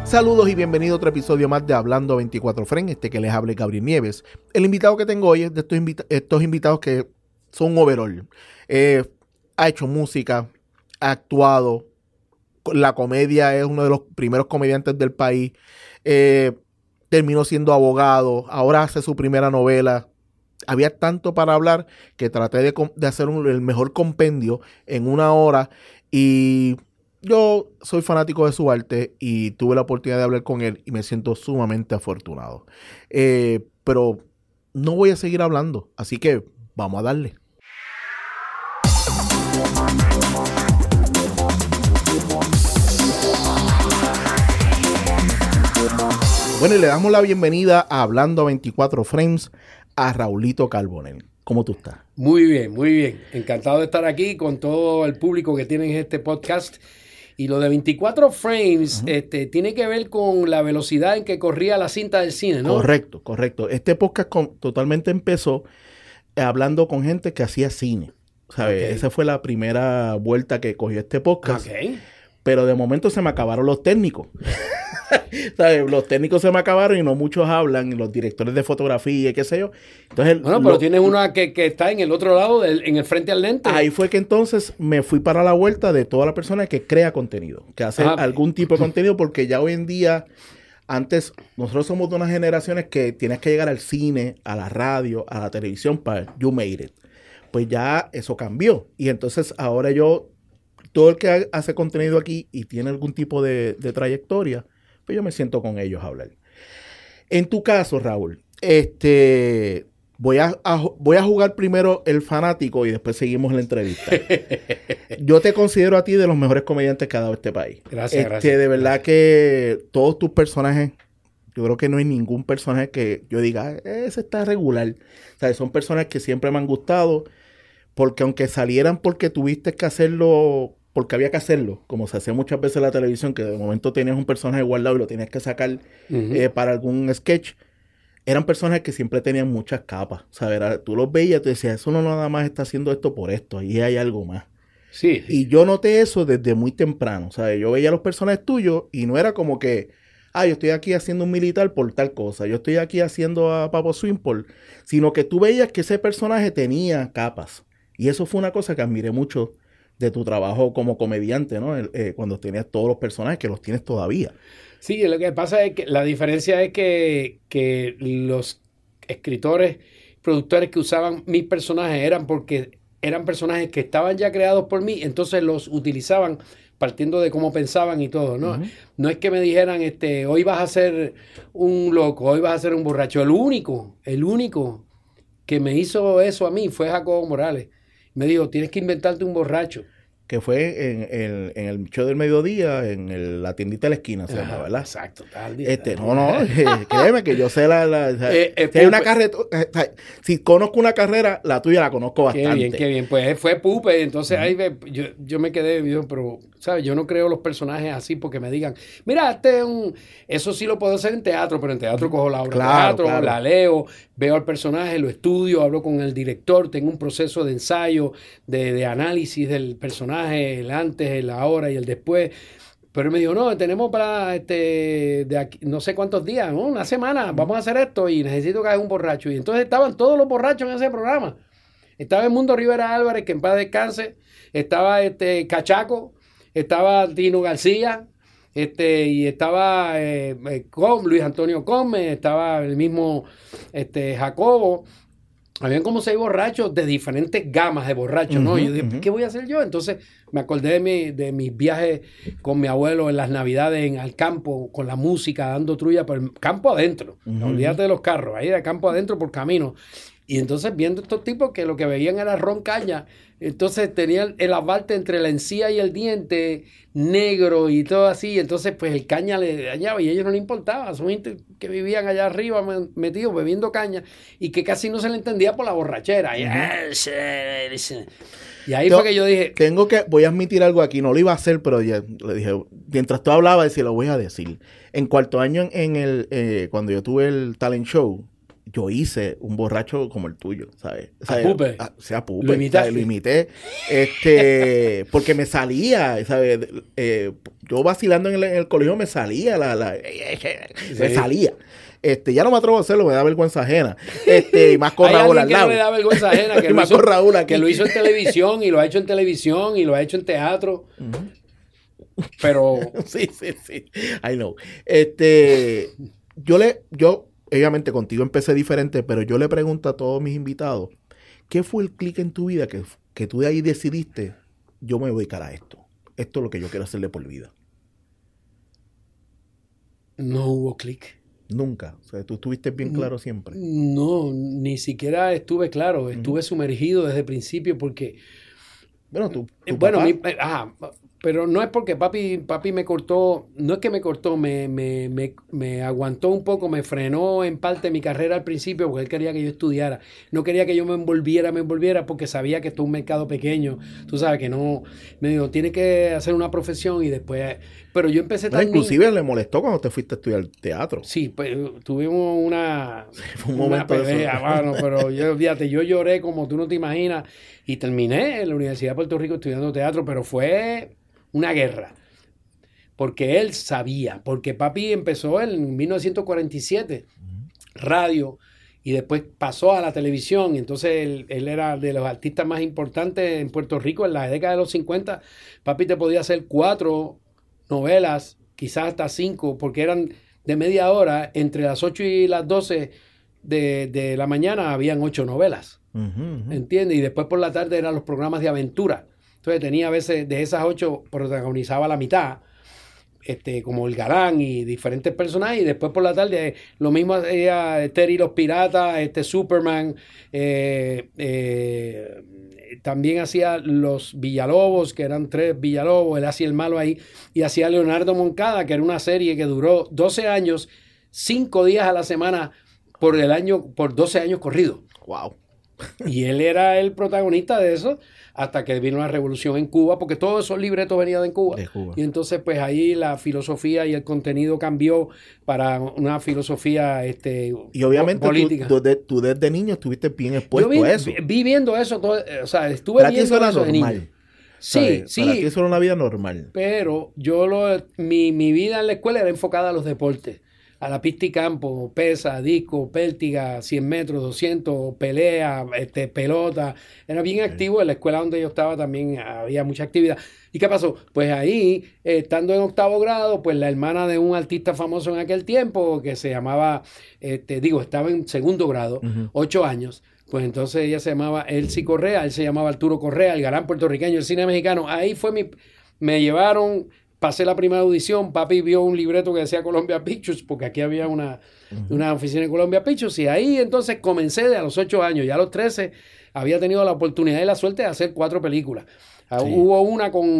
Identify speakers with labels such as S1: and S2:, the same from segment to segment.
S1: Saludos y bienvenido a otro episodio más de Hablando 24 Frames, que les hable Gabriel Nieves. El invitado que tengo hoy es de estos invitados que son un overall. Ha hecho música, ha actuado, la comedia, es uno de los primeros comediantes del país, terminó siendo abogado, ahora hace su primera novela. Había tanto para hablar que traté de hacer el mejor compendio en una hora y yo soy fanático de su arte y tuve la oportunidad de hablar con él y me siento sumamente afortunado. Pero no voy a seguir hablando, así que vamos a darle. Bueno, y le damos la bienvenida a Hablando 24 Frames a Raulito Carbonell. ¿Cómo tú estás?
S2: Muy bien, muy bien. Encantado de estar aquí con todo el público que tiene en este podcast. Y lo de 24 frames tiene que ver con la velocidad en que corría la cinta del cine, ¿no?
S1: Correcto. Este podcast totalmente empezó hablando con gente que hacía cine, ¿sabes? Okay. Esa fue la primera vuelta que cogió este podcast. Okay. Pero de momento se me acabaron los técnicos. ¿Sabes? Los técnicos se me acabaron y no muchos hablan, los directores de fotografía, qué sé yo. Entonces,
S2: bueno, pero tienes una que está en el otro lado, en el frente al lente.
S1: Ahí fue que entonces me fui para la vuelta de toda la persona que crea contenido, que hace algún tipo de contenido, porque ya hoy en día, antes, nosotros somos de unas generaciones que tienes que llegar al cine, a la radio, a la televisión para you made it. Pues ya eso cambió. Y entonces ahora todo el que hace contenido aquí y tiene algún tipo de trayectoria, pues yo me siento con ellos a hablar. En tu caso, Raúl, voy a jugar primero el fanático y después seguimos la entrevista. Yo te considero a ti de los mejores comediantes que ha dado este país.
S2: Gracias.
S1: De verdad que todos tus personajes, yo creo que no hay ningún personaje que yo diga, ese está regular. O sea, son personajes que siempre me han gustado, porque aunque salieran porque tuviste que hacerlo, porque había que hacerlo, como se hacía muchas veces en la televisión, que de momento tenías un personaje guardado y lo tenías que sacar para algún sketch, eran personajes que siempre tenían muchas capas, ¿sabes? Tú los veías y tú decías, eso no nada más está haciendo esto por esto, ahí hay algo más.
S2: Sí.
S1: Y yo noté eso desde muy temprano, ¿sabes? Yo veía los personajes tuyos y no era como que, yo estoy aquí haciendo un militar por tal cosa, yo estoy aquí haciendo a Papo Swing sino que tú veías que ese personaje tenía capas. Y eso fue una cosa que admiré mucho de tu trabajo como comediante, ¿no? Cuando tenías todos los personajes, que los tienes todavía.
S2: Sí, lo que pasa es que la diferencia es que los escritores, productores que usaban mis personajes eran personajes que estaban ya creados por mí, entonces los utilizaban partiendo de cómo pensaban y todo, ¿no? Uh-huh. No es que me dijeran, hoy vas a ser un loco, hoy vas a ser un borracho. El único que me hizo eso a mí fue Jacobo Morales. Me dijo, tienes que inventarte un borracho.
S1: Que fue en el show del mediodía, en la tiendita de la esquina, se llama, ¿verdad?
S2: Exacto.
S1: Créeme que yo sé si hay una carrera, si conozco una carrera, la tuya la conozco bastante.
S2: Qué bien. Pues fue Pupe, entonces ahí yo me quedé, pero, ¿sabes? Yo no creo los personajes así porque me digan, mira, eso sí lo puedo hacer en teatro, pero en teatro cojo la obra de teatro, la leo, veo al personaje, lo estudio, hablo con el director, tengo un proceso de ensayo, de análisis del personaje, el antes, el ahora y el después. Pero él me dijo, no, tenemos para de aquí, no sé cuántos días, ¿no? Una semana, vamos a hacer esto y necesito que haga un borracho. Y entonces estaban todos los borrachos en ese programa. Estaba Edmundo Rivera Álvarez, que en paz descanse, estaba Cachaco, estaba Tino García, y estaba Luis Antonio Come, estaba el mismo Jacobo. Habían como 6 borrachos de diferentes gamas de borrachos, ¿no? Y yo dije, ¿qué voy a hacer yo? Entonces me acordé de mis viajes con mi abuelo en las navidades al campo, con la música, dando trulla por el campo adentro. No olvídate de los carros, ahí de campo adentro por camino. Y entonces viendo estos tipos que lo que veían era ron caña, entonces tenían el asfalto entre la encía y el diente negro y todo así, entonces pues el caña le dañaba y a ellos no les importaba, son gente que vivían allá arriba metidos bebiendo caña y que casi no se le entendía por la borrachera. Y ahí fue que yo dije...
S1: Voy a admitir algo aquí, no lo iba a hacer, pero ya le dije, mientras tú hablabas, decía, lo voy a decir. En cuarto año, cuando yo tuve el talent show, yo hice un borracho como el tuyo, ¿sabes?
S2: A Pupe.
S1: Lo imitaste. Lo imité, porque me salía, ¿sabes? Yo vacilando en el colegio me salía, me salía. Ya no me atrevo a hacerlo, me da vergüenza ajena. Y más con Raúl al lado.
S2: No le da vergüenza ajena, que,
S1: más con Raúl aquí.
S2: Que lo hizo en televisión, y lo ha hecho en televisión, y lo ha hecho en teatro. Pero...
S1: sí. I know. Yo, obviamente contigo empecé diferente, pero yo le pregunto a todos mis invitados, ¿qué fue el clic en tu vida que tú de ahí decidiste, yo me voy a dedicar a esto? Esto es lo que yo quiero hacerle por vida.
S2: No hubo clic.
S1: Nunca. O sea, tú estuviste bien claro siempre.
S2: No, ni siquiera estuve claro. Estuve sumergido desde el principio porque...
S1: Bueno, tú
S2: pero no es porque papi me cortó, no es que me cortó, me aguantó un poco, me frenó en parte mi carrera al principio porque él quería que yo estudiara. No quería que yo me envolviera porque sabía que esto es un mercado pequeño. Tú sabes que no, me dijo, tienes que hacer una profesión y después... Pero yo empecé también...
S1: Inclusive le molestó cuando te fuiste a estudiar teatro.
S2: Sí, pues tuvimos
S1: fue un momento
S2: pelea, mano, pero fíjate, yo lloré como tú no te imaginas y terminé en la Universidad de Puerto Rico estudiando teatro, pero fue una guerra. Porque él sabía, porque papi empezó en 1947, radio, y después pasó a la televisión, y entonces él era de los artistas más importantes en Puerto Rico en la década de los 50. Papi te podía hacer 4 novelas, quizás hasta 5, porque eran de media hora, entre las 8 y las 12 de la mañana habían 8 novelas, ¿entiendes? Y después por la tarde eran los programas de aventura. Entonces tenía a veces, de esas 8 protagonizaba la mitad, como el galán y diferentes personajes, y después por la tarde lo mismo hacía Terry y los Piratas, Superman, también hacía los Villalobos, que eran 3 Villalobos, él hacía el malo ahí, y hacía Leonardo Moncada, que era una serie que duró 12 años, 5 días a la semana por 12 años corridos.
S1: Wow.
S2: Y él era el protagonista de eso hasta que vino la revolución en Cuba, porque todos esos libretos venían de Cuba. Y entonces pues ahí la filosofía y el contenido cambió para una filosofía
S1: y obviamente
S2: política.
S1: Tú desde niño estuviste bien expuesto a eso.
S2: Vi viendo eso, o sea, estuve
S1: para
S2: viendo
S1: eso
S2: de
S1: normal.
S2: niño. Sí.
S1: Para ti eso era una vida normal.
S2: Pero mi vida en la escuela era enfocada a los deportes. A la pista y campo, pesa, disco, pértiga, 100 metros, 200, pelea, pelota. Era bien activo. En la escuela donde yo estaba también había mucha actividad. ¿Y qué pasó? Pues ahí, estando en 8º grado, pues la hermana de un artista famoso en aquel tiempo, que se llamaba, estaba en 2º grado, 8 años. Pues entonces ella se llamaba Elsie Correa, él se llamaba Arturo Correa, el galán puertorriqueño del cine mexicano. Ahí me llevaron... Pasé la primera audición, papi vio un libreto que decía Columbia Pictures, porque aquí había una oficina de Columbia Pictures, y ahí entonces comencé a los 8 años, ya a los 13 había tenido la oportunidad y la suerte de hacer 4 películas. Hubo una con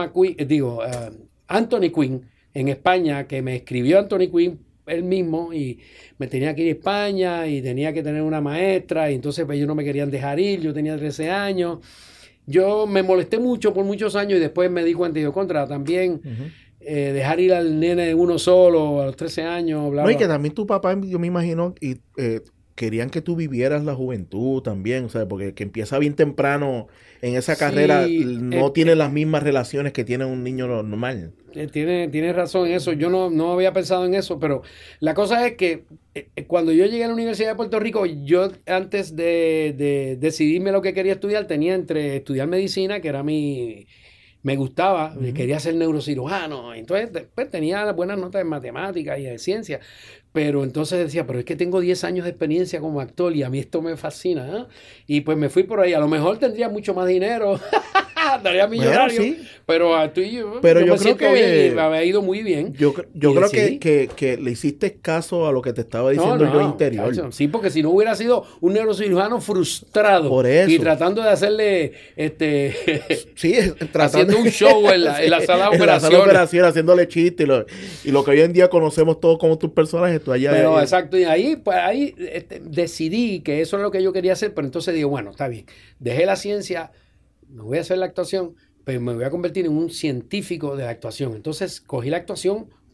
S2: Anthony Quinn en España, que me escribió Anthony Quinn él mismo, y me tenía que ir a España, y tenía que tener una maestra, y entonces pues ellos no me querían dejar ir, yo tenía 13 años. Yo me molesté mucho por muchos años y después me di cuenta y yo también dejar ir al nene de uno solo a los 13 años. Bla, bla.
S1: No, y que también tu papá, yo me imagino, y querían que tú vivieras la juventud también, o sea, porque que empieza bien temprano en esa carrera, no tiene las mismas relaciones que tiene un niño normal.
S2: Tiene razón en eso. Yo no había pensado en eso, pero la cosa es que cuando yo llegué a la Universidad de Puerto Rico, yo antes de decidirme lo que quería estudiar, tenía entre estudiar medicina, que era me gustaba, quería ser neurocirujano, entonces después tenía buenas notas en matemáticas y en ciencias, pero entonces decía, pero es que tengo 10 años de experiencia como actor y a mí esto me fascina, ¿eh? Y pues me fui por ahí, a lo mejor tendría mucho más dinero, estaría millonario,
S1: bueno, sí.
S2: Pero
S1: yo creo que
S2: bien, me había ido muy bien.
S1: Yo creo que le hiciste caso a lo que te estaba diciendo yo interior.
S2: Cacho, sí, porque si no hubiera sido un neurocirujano frustrado
S1: por eso.
S2: Y tratando de hacerle
S1: sí,
S2: haciendo un show en la sala de operaciones.
S1: En la sala de operaciones, haciéndole chistes y lo que hoy en día conocemos todos como tus personajes, tú allá.
S2: Pero exacto, y ahí decidí que eso es lo que yo quería hacer, pero entonces digo, bueno, está bien, dejé la ciencia, me voy a hacer la actuación, pero me voy a convertir en un científico de la actuación. Entonces cogí la actuación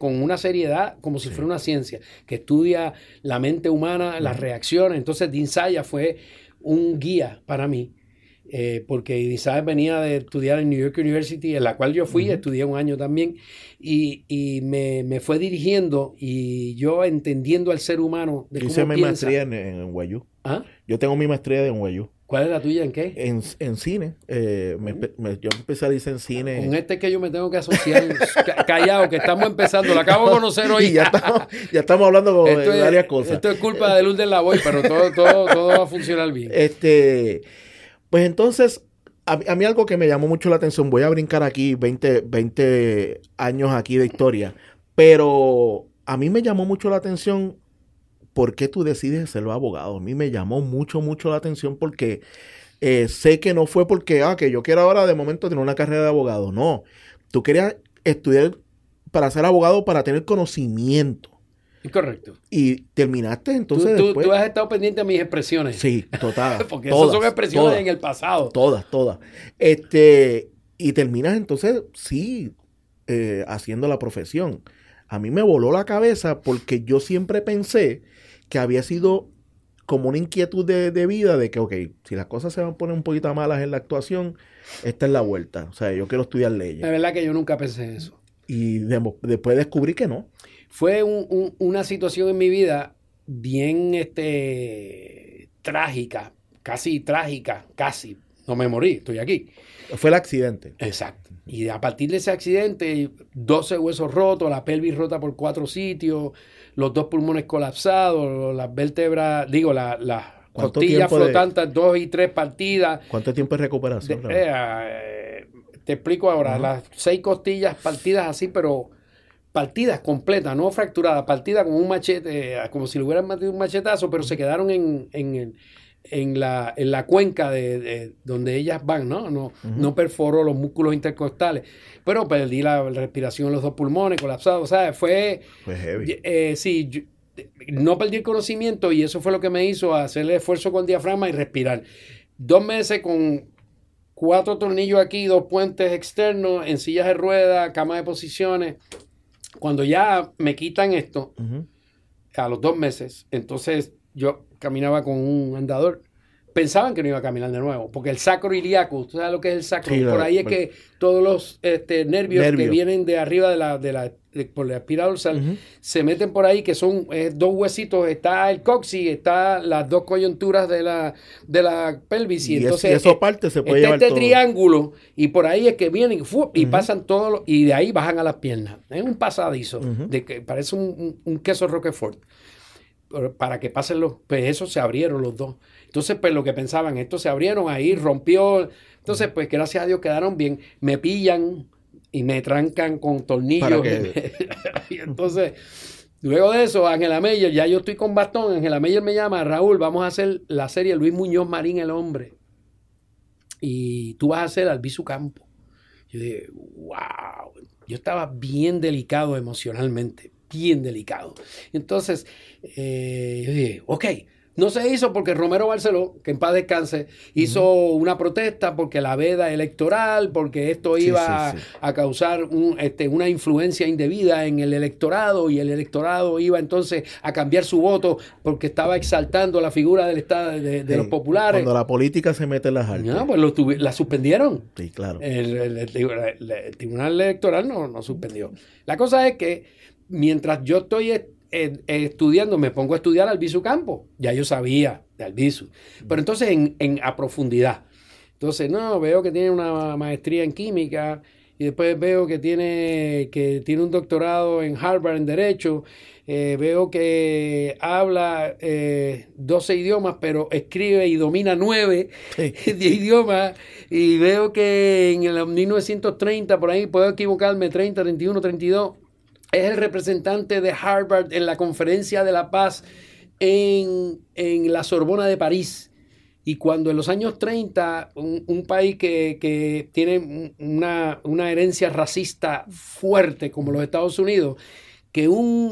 S2: con una seriedad como si fuera una ciencia, que estudia la mente humana, las reacciones. Entonces Dean Zaya fue un guía para mí, porque Dean Zaya venía de estudiar en New York University, en la cual yo fui, estudié un año también, y me fue dirigiendo, y yo entendiendo al ser humano de cómo
S1: hice mi
S2: piensa.
S1: maestría en NYU.
S2: ¿Ah?
S1: Yo tengo mi maestría de NYU.
S2: ¿Cuál es la tuya? ¿En qué?
S1: En cine. Yo me especialicé en cine.
S2: Con este que yo me tengo que asociar. Callado, que estamos empezando. Lo acabo de conocer hoy.
S1: Y ya estamos hablando de varias cosas.
S2: Esto es culpa de Lourdes Lavoy, pero todo va a funcionar bien.
S1: Pues entonces, a mí algo que me llamó mucho la atención, voy a brincar aquí 20 años aquí de historia, pero a mí me llamó mucho la atención por qué tú decides ser abogado. A mí me llamó mucho la atención porque sé que no fue porque, que yo quiero ahora de momento tener una carrera de abogado. No, tú querías estudiar para ser abogado, para tener conocimiento.
S2: Correcto.
S1: Y terminaste entonces después.
S2: Tú has estado pendiente de mis expresiones.
S1: Sí, total.
S2: Porque esas son expresiones en el pasado.
S1: Todas. Y terminas entonces, sí, haciendo la profesión. A mí me voló la cabeza porque yo siempre pensé que había sido como una inquietud de vida de que, ok, si las cosas se van a poner un poquito malas en la actuación, esta es la vuelta. O sea, yo quiero estudiar leyes.
S2: La verdad que yo nunca pensé eso.
S1: Y después descubrí que no.
S2: Fue una situación en mi vida bien trágica, casi. No me morí, estoy aquí.
S1: Fue el accidente.
S2: Exacto. Y a partir de ese accidente, 12 huesos rotos, la pelvis rota por 4 sitios, los 2 pulmones colapsados, las vértebras, las costillas flotantes, 2 y 3 partidas.
S1: ¿Cuánto tiempo de recuperación?
S2: Te explico ahora. Las 6 costillas partidas así, pero partidas completas, no fracturadas, partidas con un machete, como si le hubieran metido un machetazo, pero se quedaron en la cuenca de donde ellas van, ¿no? No perforó los músculos intercostales, pero perdí la respiración en los 2 pulmones colapsados, ¿sabes? Fue heavy. Sí, no perdí el conocimiento y eso fue lo que me hizo hacer el esfuerzo con diafragma y respirar. 2 meses con 4 tornillos aquí, 2 puentes externos, en sillas de ruedas, cama de posiciones. Cuando ya me quitan esto, a los 2 meses, entonces yo caminaba con un andador. Pensaban que no iba a caminar de nuevo, porque el sacro ilíaco, ¿tú sabes lo que es el sacro? Sí, por ahí es que todos los nervios que vienen de arriba por la espina dorsal se meten por ahí, que son 2 huesitos. Está el coxis, está las 2 coyunturas de la pelvis. Y entonces
S1: eso parte se puede llevar todo.
S2: Triángulo, y por ahí es que vienen y pasan todos, y de ahí bajan a las piernas. Es un pasadizo, de que parece un queso Roquefort. Para que pasen pues eso se abrieron los 2. Entonces, pues lo que pensaban, esto se abrieron ahí, rompió. Entonces, pues gracias a Dios quedaron bien. Me pillan y me trancan con tornillos. Y entonces, luego de eso, Ángela Meyer, ya yo estoy con bastón. Ángela Meyer me llama, Raúl, vamos a hacer la serie Luis Muñoz Marín, el hombre. Y tú vas a hacer Albizu Campo. Yo dije, wow. Yo estaba bien delicado emocionalmente. Bien delicado. Entonces, yo dije, ok, no se hizo porque Romero Barceló, que en paz descanse, hizo una protesta porque la veda electoral, porque esto iba a causar una influencia indebida en el electorado, y el electorado iba entonces a cambiar su voto porque estaba exaltando la figura del Estado de los populares.
S1: Cuando la política se mete en las artes.
S2: No, pues la suspendieron.
S1: Sí, claro.
S2: El Tribunal Electoral no suspendió. La cosa es que mientras yo estoy estudiando, me pongo a estudiar Albizu Campo. Ya yo sabía de Albizu. Pero entonces a profundidad. Entonces, veo que tiene una maestría en química, y después veo que tiene un doctorado en Harvard en Derecho. Veo que habla 12 idiomas, pero escribe y domina 9 de idiomas. Y veo que en el 1930, por ahí, puedo equivocarme, 30, 31, 32, es el representante de Harvard en la Conferencia de la Paz en la Sorbona de París. Y cuando en los años 30, un país que tiene una herencia racista fuerte como los Estados Unidos, que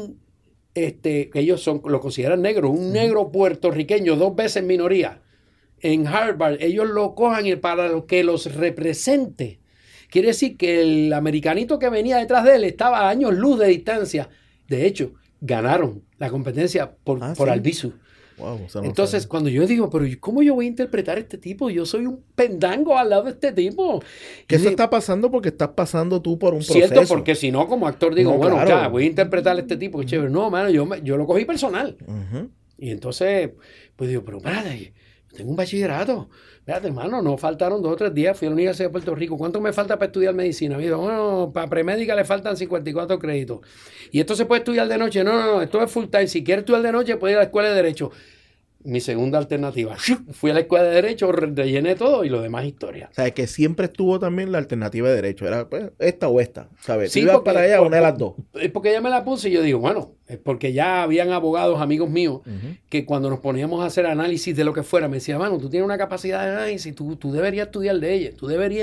S2: ellos lo consideran negro, un negro puertorriqueño, 2 veces minoría, en Harvard, ellos lo cojan para que los represente. quiere decir que el americanito que venía detrás de él estaba a años luz de distancia. De hecho, ganaron la competencia por Albizu.
S1: Wow,
S2: entonces, cuando yo digo, pero ¿cómo yo voy a interpretar a este tipo? Yo soy un pendango al lado de este tipo.
S1: Que eso está pasando porque estás pasando tú por un proceso.
S2: Cierto, porque si no, como actor digo, bueno, claro, ya, voy a interpretar a este tipo, que chévere. No, mano, yo lo cogí personal. Y entonces, pues digo, pero espérate, tengo un bachillerato. Espérate, hermano, no faltaron 2 o 3 días. Fui a la Universidad de Puerto Rico. ¿Cuánto me falta para estudiar medicina? Me dijo, bueno, para premédica le faltan 54 créditos. ¿Y esto se puede estudiar de noche? No, esto es full time. Si quieres estudiar de noche, puedes ir a la escuela de Derecho. Mi segunda alternativa. Fui a la escuela de Derecho, rellené todo y lo demás historia.
S1: O sea, que siempre estuvo también la alternativa de Derecho. Era pues, esta o esta, ¿sabes?
S2: Sí,
S1: ibas para allá una de las dos.
S2: Es porque ella me la puse y yo digo, bueno, es porque ya habían abogados, amigos míos, que cuando nos poníamos a hacer análisis de lo que fuera, me decían, mano, tú tienes una capacidad de análisis, tú deberías estudiar leyes,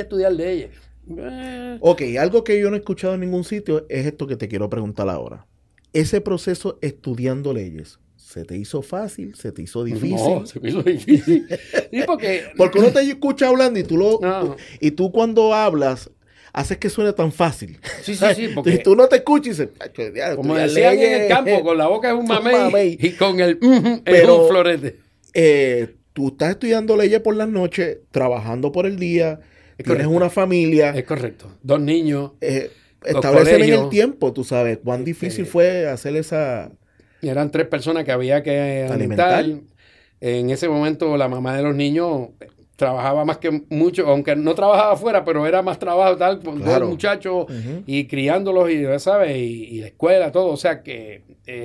S1: Ok, algo que yo no he escuchado en ningún sitio es esto que te quiero preguntar ahora. Ese proceso estudiando leyes, ¿se te hizo fácil? ¿Se te hizo difícil?
S2: No, se me hizo difícil. Sí, porque
S1: uno te escucha hablando y tú cuando hablas haces que suene tan fácil.
S2: Sí, porque
S1: tú no te escuchas y dices,
S2: como decían en el campo, con la boca es un mamey y con el es un florete.
S1: Tú estás estudiando leyes por las noches, trabajando por el día, tienes una familia.
S2: Es correcto. 2 niños.
S1: Establecen en el tiempo, tú sabes, cuán difícil fue hacer esa...
S2: Eran 3 personas que había que alimentar. En ese momento la mamá de los niños trabajaba más que mucho, aunque no trabajaba afuera, pero era más trabajo tal con 2 muchachos y criándolos y, ¿sabes? Y la escuela, todo. O sea que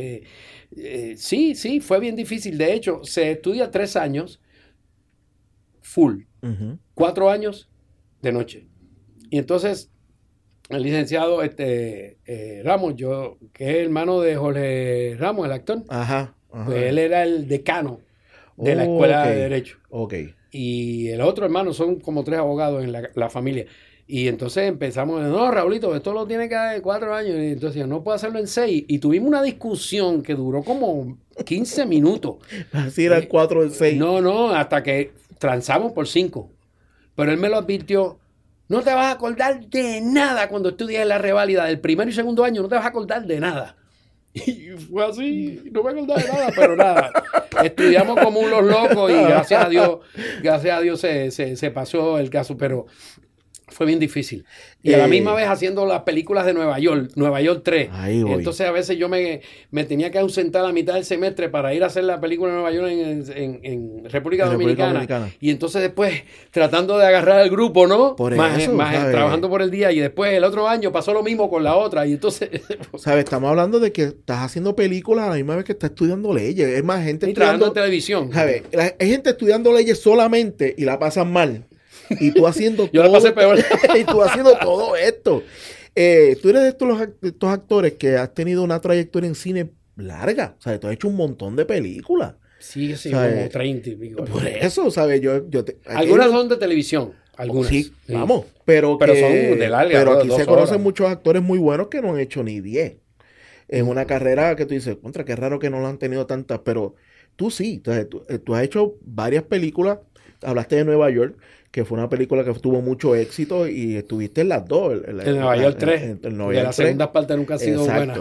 S2: sí, fue bien difícil. De hecho, se estudia 3 años full, 4 años de noche. Y entonces el licenciado Ramos, que es hermano de Jorge Ramos, el actor, pues él era el decano de la escuela de Derecho. Y el otro hermano, son como 3 abogados en la familia. Y entonces empezamos, no, Raulito, esto lo tiene que dar 4 años. Y entonces no puedo hacerlo en 6. Y tuvimos una discusión que duró como 15 minutos.
S1: Así era el 4 en 6.
S2: No, hasta que transamos por 5. Pero él me lo advirtió. No te vas a acordar de nada cuando estudies la reválida del 1er y 2.º año. No te vas a acordar de nada. Y fue así. No me acordaba de nada, pero nada. Estudiamos como unos locos y gracias a Dios se pasó el caso. Pero fue bien difícil. Y a la misma vez haciendo las películas de Nueva York 3. Entonces a veces yo me tenía que ausentar a mitad del semestre para ir a hacer la película de Nueva York en República Dominicana. Y entonces después tratando de agarrar al grupo, ¿no? Más trabajando por el día. Y después el otro año pasó lo mismo con la otra. Y entonces...
S1: ¿Sabes? Estamos hablando de que estás haciendo películas a la misma vez que estás estudiando leyes. Es más, gente
S2: estudiando televisión.
S1: ¿Sabes? Hay gente estudiando leyes solamente y la pasan mal. Y tú haciendo
S2: yo la pasé peor.
S1: Y tú haciendo todo esto. Tú eres de estos actores que has tenido una trayectoria en cine larga. O sea, tú has hecho un montón de películas.
S2: Sí, como 30 y pico.
S1: Por eso, ¿sabes?
S2: Algunas son de televisión. Algunas.
S1: Sí, vamos. Pero
S2: son de larga.
S1: Pero aquí se conocen muchos actores muy buenos que no han hecho ni 10. En una carrera que tú dices, contra, qué raro que no lo han tenido tantas. Pero tú sí. Tú has hecho varias películas. Hablaste de Nueva York, que fue una película que tuvo mucho éxito y estuviste en las dos.
S2: En Nueva York 3. De la segunda parte nunca ha sido buena.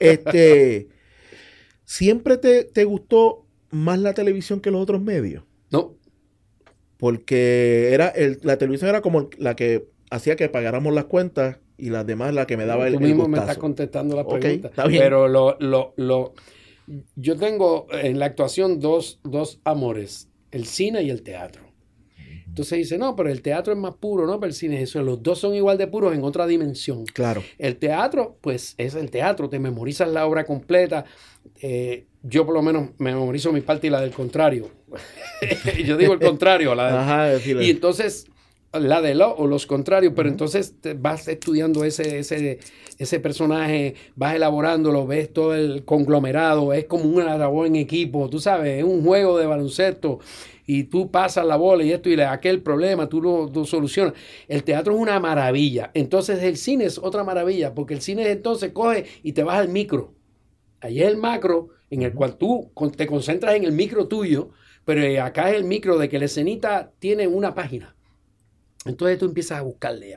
S1: ¿Siempre te gustó más la televisión que los otros medios?
S2: No.
S1: Porque la televisión era como la que hacía que pagáramos las cuentas y las demás la que me daba el gustazo.
S2: Tú mismo me estás contestando las preguntas.
S1: Está bien.
S2: Pero yo tengo en la actuación dos amores, el cine y el teatro. Entonces dice, no, pero el teatro es más puro, ¿no? Pero el cine es eso. Los dos son igual de puros en otra dimensión.
S1: Claro.
S2: El teatro, pues, es el teatro. Te memorizas la obra completa. Yo, por lo menos, me memorizo mi parte y la del contrario. Yo digo el contrario. Y entonces, la de o los contrarios. Pero entonces vas estudiando ese personaje, vas elaborándolo, ves todo el conglomerado. Es como una labor en equipo, tú sabes. Es un juego de baloncesto. Y tú pasas la bola y esto y aquel problema, tú lo solucionas. El teatro es una maravilla. Entonces el cine es otra maravilla, porque el cine entonces coge y te vas al micro. Ahí es el macro, en el cual tú te concentras en el micro tuyo, pero acá es el micro de que la escenita tiene una página. Entonces tú empiezas a buscarle.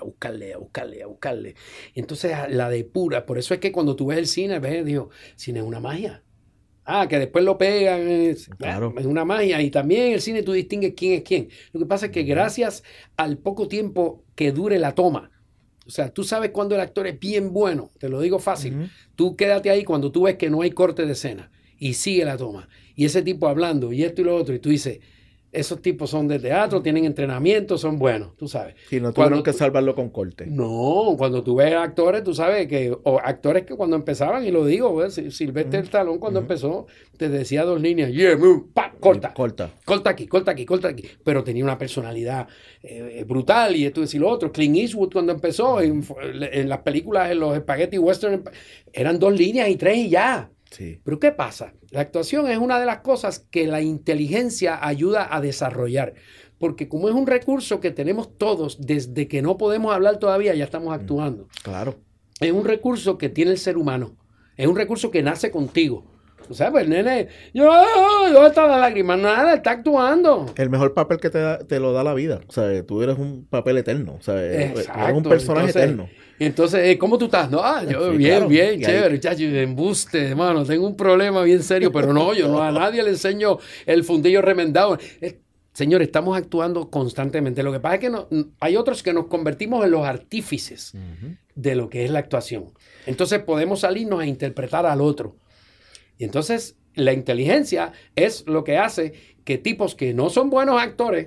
S2: Y entonces la depura. Por eso es que cuando tú ves el cine, digo, cine es una magia. Que después lo pegan,
S1: Claro.
S2: es una magia. Y también en el cine tú distingues quién es quién. Lo que pasa es que gracias al poco tiempo que dure la toma, o sea, tú sabes cuando el actor es bien bueno, te lo digo fácil. Tú quédate ahí cuando tú ves que no hay corte de escena y sigue la toma. Y ese tipo hablando y esto y lo otro, y tú dices, esos tipos son de teatro, tienen entrenamiento, son buenos, tú sabes.
S1: Sí, no tuvieron que salvarlo con corte.
S2: No, cuando tú ves actores, tú sabes que, o actores que cuando empezaban, y lo digo, ¿ves? Sylvester Stallone cuando empezó, te decía dos líneas, yeah, move, pa, corta aquí, corta aquí, pero tenía una personalidad brutal, y esto y lo otro. Clint Eastwood cuando empezó, en las películas, en los spaghetti western, eran 2 líneas y 3 y ya.
S1: Sí.
S2: Pero ¿qué pasa? La actuación es una de las cosas que la inteligencia ayuda a desarrollar. Porque como es un recurso que tenemos todos, desde que no podemos hablar todavía, ya estamos actuando.
S1: Claro.
S2: Es un recurso que tiene el ser humano. Es un recurso que nace contigo. O sea, pues el nene, yo está la lágrima, nada, está actuando.
S1: El mejor papel que te lo da la vida. O sea, tú eres un papel eterno. O sea, eres un personaje eterno.
S2: Entonces, ¿cómo tú estás? No, yo
S1: Sí,
S2: bien,
S1: claro.
S2: bien,
S1: Y
S2: chévere, chacho, embuste, hermano, tengo un problema bien serio, pero no, yo no a nadie le enseño el fundillo remendado. Señor, estamos actuando constantemente. Lo que pasa es que hay otros que nos convertimos en los artífices de lo que es la actuación. Entonces podemos salirnos a interpretar al otro. Y entonces la inteligencia es lo que hace que tipos que no son buenos actores,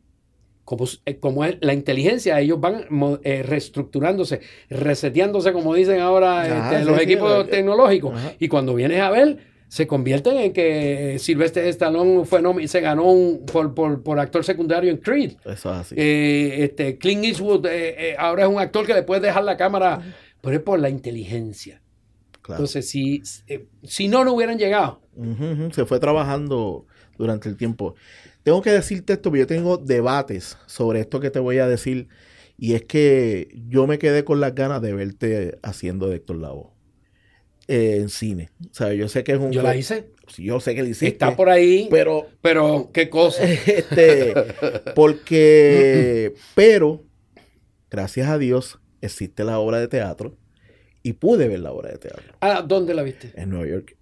S2: como es la inteligencia, ellos van reestructurándose, reseteándose, como dicen ahora los equipos tecnológicos. Y cuando vienes a ver, se convierten en que Sylvester Stallone se ganó por actor secundario en Creed.
S1: Eso es así.
S2: Clint Eastwood ahora es un actor que le puedes dejar la cámara, pero es por la inteligencia. Claro. Entonces, si no hubieran llegado.
S1: Se fue trabajando durante el tiempo. Tengo que decirte esto, porque yo tengo debates sobre esto que te voy a decir, y es que yo me quedé con las ganas de verte haciendo de Héctor Lavoe en cine. O sea, yo sé que es un...
S2: Yo la hice.
S1: Sí, yo sé que la hiciste.
S2: Está por ahí. Pero ¿qué cosa?
S1: Pero, gracias a Dios, existe la obra de teatro y pude ver la obra de teatro.
S2: ¿Dónde la viste?
S1: En Nueva York.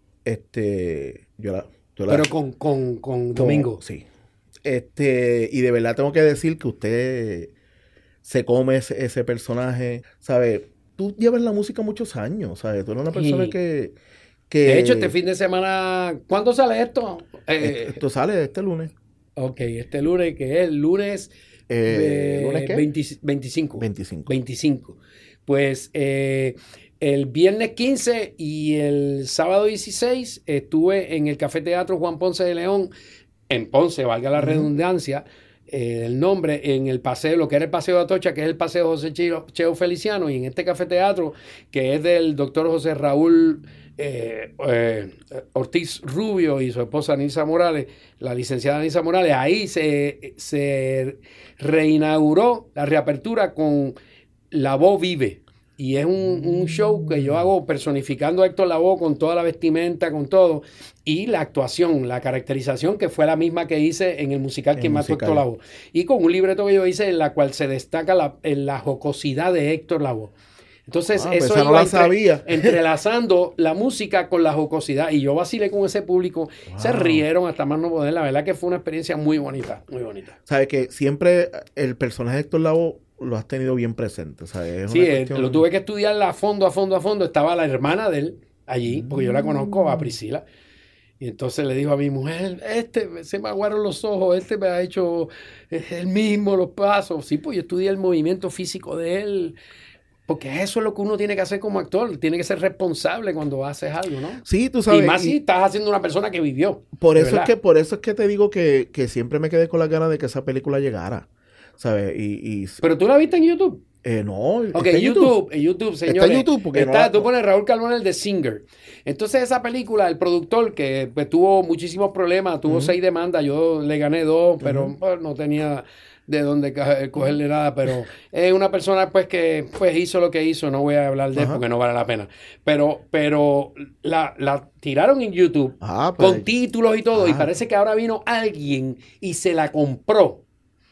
S2: Pero con Domingo.
S1: Sí. Y de verdad tengo que decir que usted se come ese personaje, ¿sabes? Tú llevas la música muchos años, ¿sabes? Tú eres una persona que...
S2: De hecho, este fin de semana... ¿Cuándo sale esto?
S1: Esto sale este lunes.
S2: Ok, este lunes, que es el lunes...
S1: ¿Lunes qué?
S2: 25.
S1: 25.
S2: Pues el viernes 15 y el sábado 16 estuve en el Café Teatro Juan Ponce de León, en Ponce, valga la redundancia, el nombre, en el paseo, lo que era el Paseo de Atocha, que es el Paseo José Cheo Feliciano, y en este Café Teatro, que es del doctor José Raúl Ortiz Rubio y su esposa Nilsa Morales, la licenciada Nilsa Morales, ahí se reinauguró la reapertura con Lavoe Vive. Y es un show que yo hago personificando a Héctor Lavoe con toda la vestimenta, con todo. Y la actuación, la caracterización que fue la misma que hice en el musical Quien mató a Héctor Lavoe. Y con un libreto que yo hice en la cual se destaca la jocosidad de Héctor Lavoe. Entonces, eso
S1: pues no la sabía.
S2: Entrelazando la música con la jocosidad. Y yo vacilé con ese público. Wow. Se rieron hasta más no poder. La verdad que fue una experiencia muy bonita, muy bonita.
S1: ¿Sabes que siempre el personaje de Héctor Lavoe lo has tenido bien presente? ¿Sabes?
S2: Sí, lo tuve que estudiar a fondo. Estaba la hermana de él allí, porque yo la conozco, a Priscila. Y entonces le dijo a mi mujer, se me aguaron los ojos, me ha hecho él mismo los pasos. Sí, pues yo estudié el movimiento físico de él. Porque eso es lo que uno tiene que hacer como actor. Tiene que ser responsable cuando haces algo, ¿no?
S1: Sí, tú sabes.
S2: Y más si estás haciendo una persona que vivió.
S1: Por eso es que te digo que siempre me quedé con las ganas de que esa película llegara. ¿Sabes? ¿Pero
S2: tú la viste en YouTube?
S1: No.
S2: Ok, en YouTube, señores.
S1: Está en YouTube porque
S2: tú pones Raúl Carbonell el de Singer. Entonces esa película, el productor, que pues, tuvo muchísimos problemas, tuvo 6 demandas, yo le gané 2, pero pues, no tenía de dónde cogerle nada, pero es una persona pues que pues hizo lo que hizo, no voy a hablar de él porque no vale la pena, pero la tiraron en YouTube con títulos y todo, y parece que ahora vino alguien y se la compró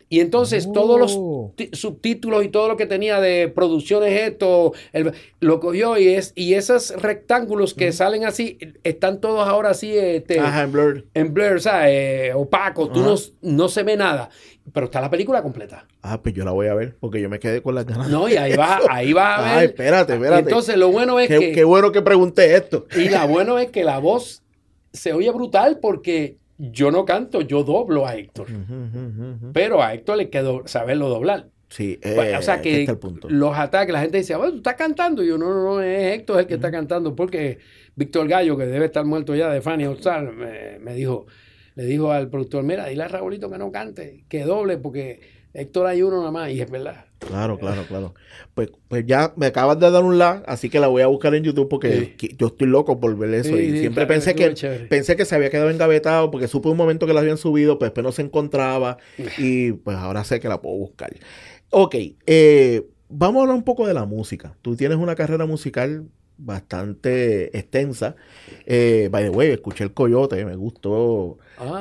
S2: Y entonces todos los subtítulos y todo lo que tenía de producciones esto, lo cogió y esos rectángulos que salen así, están todos ahora así
S1: en blur.
S2: En blur, ¿sabes? Opacos, tú no se ve nada. Pero está la película completa.
S1: Pues yo la voy a ver, porque yo me quedé con las ganas.
S2: No, y ahí va a ver.
S1: Espérate.
S2: Y entonces lo bueno es que...
S1: Qué bueno que pregunté esto.
S2: Y lo bueno es que la voz se oye brutal porque yo no canto, yo doblo a Héctor. Pero a Héctor le quedó saberlo doblar.
S1: Sí,
S2: o sea que
S1: está el punto.
S2: Los ataques, la gente dice, bueno, tú estás cantando. Y yo, no, es Héctor el que está cantando, porque Víctor Gallo, que debe estar muerto ya de Fanny All-Star, le dijo al productor, mira, dile a Raulito que no cante, que doble, porque Héctor hay uno nada más, y es verdad.
S1: Claro. Pues ya me acabas de dar un like, así que la voy a buscar en YouTube porque yo estoy loco por ver eso. Y siempre pensé que se había quedado engavetado porque supe un momento que la habían subido, pues después no se encontraba y pues ahora sé que la puedo buscar. Ok, vamos a hablar un poco de la música. Tú tienes una carrera musical bastante extensa. By the way, escuché El Coyote, me gustó.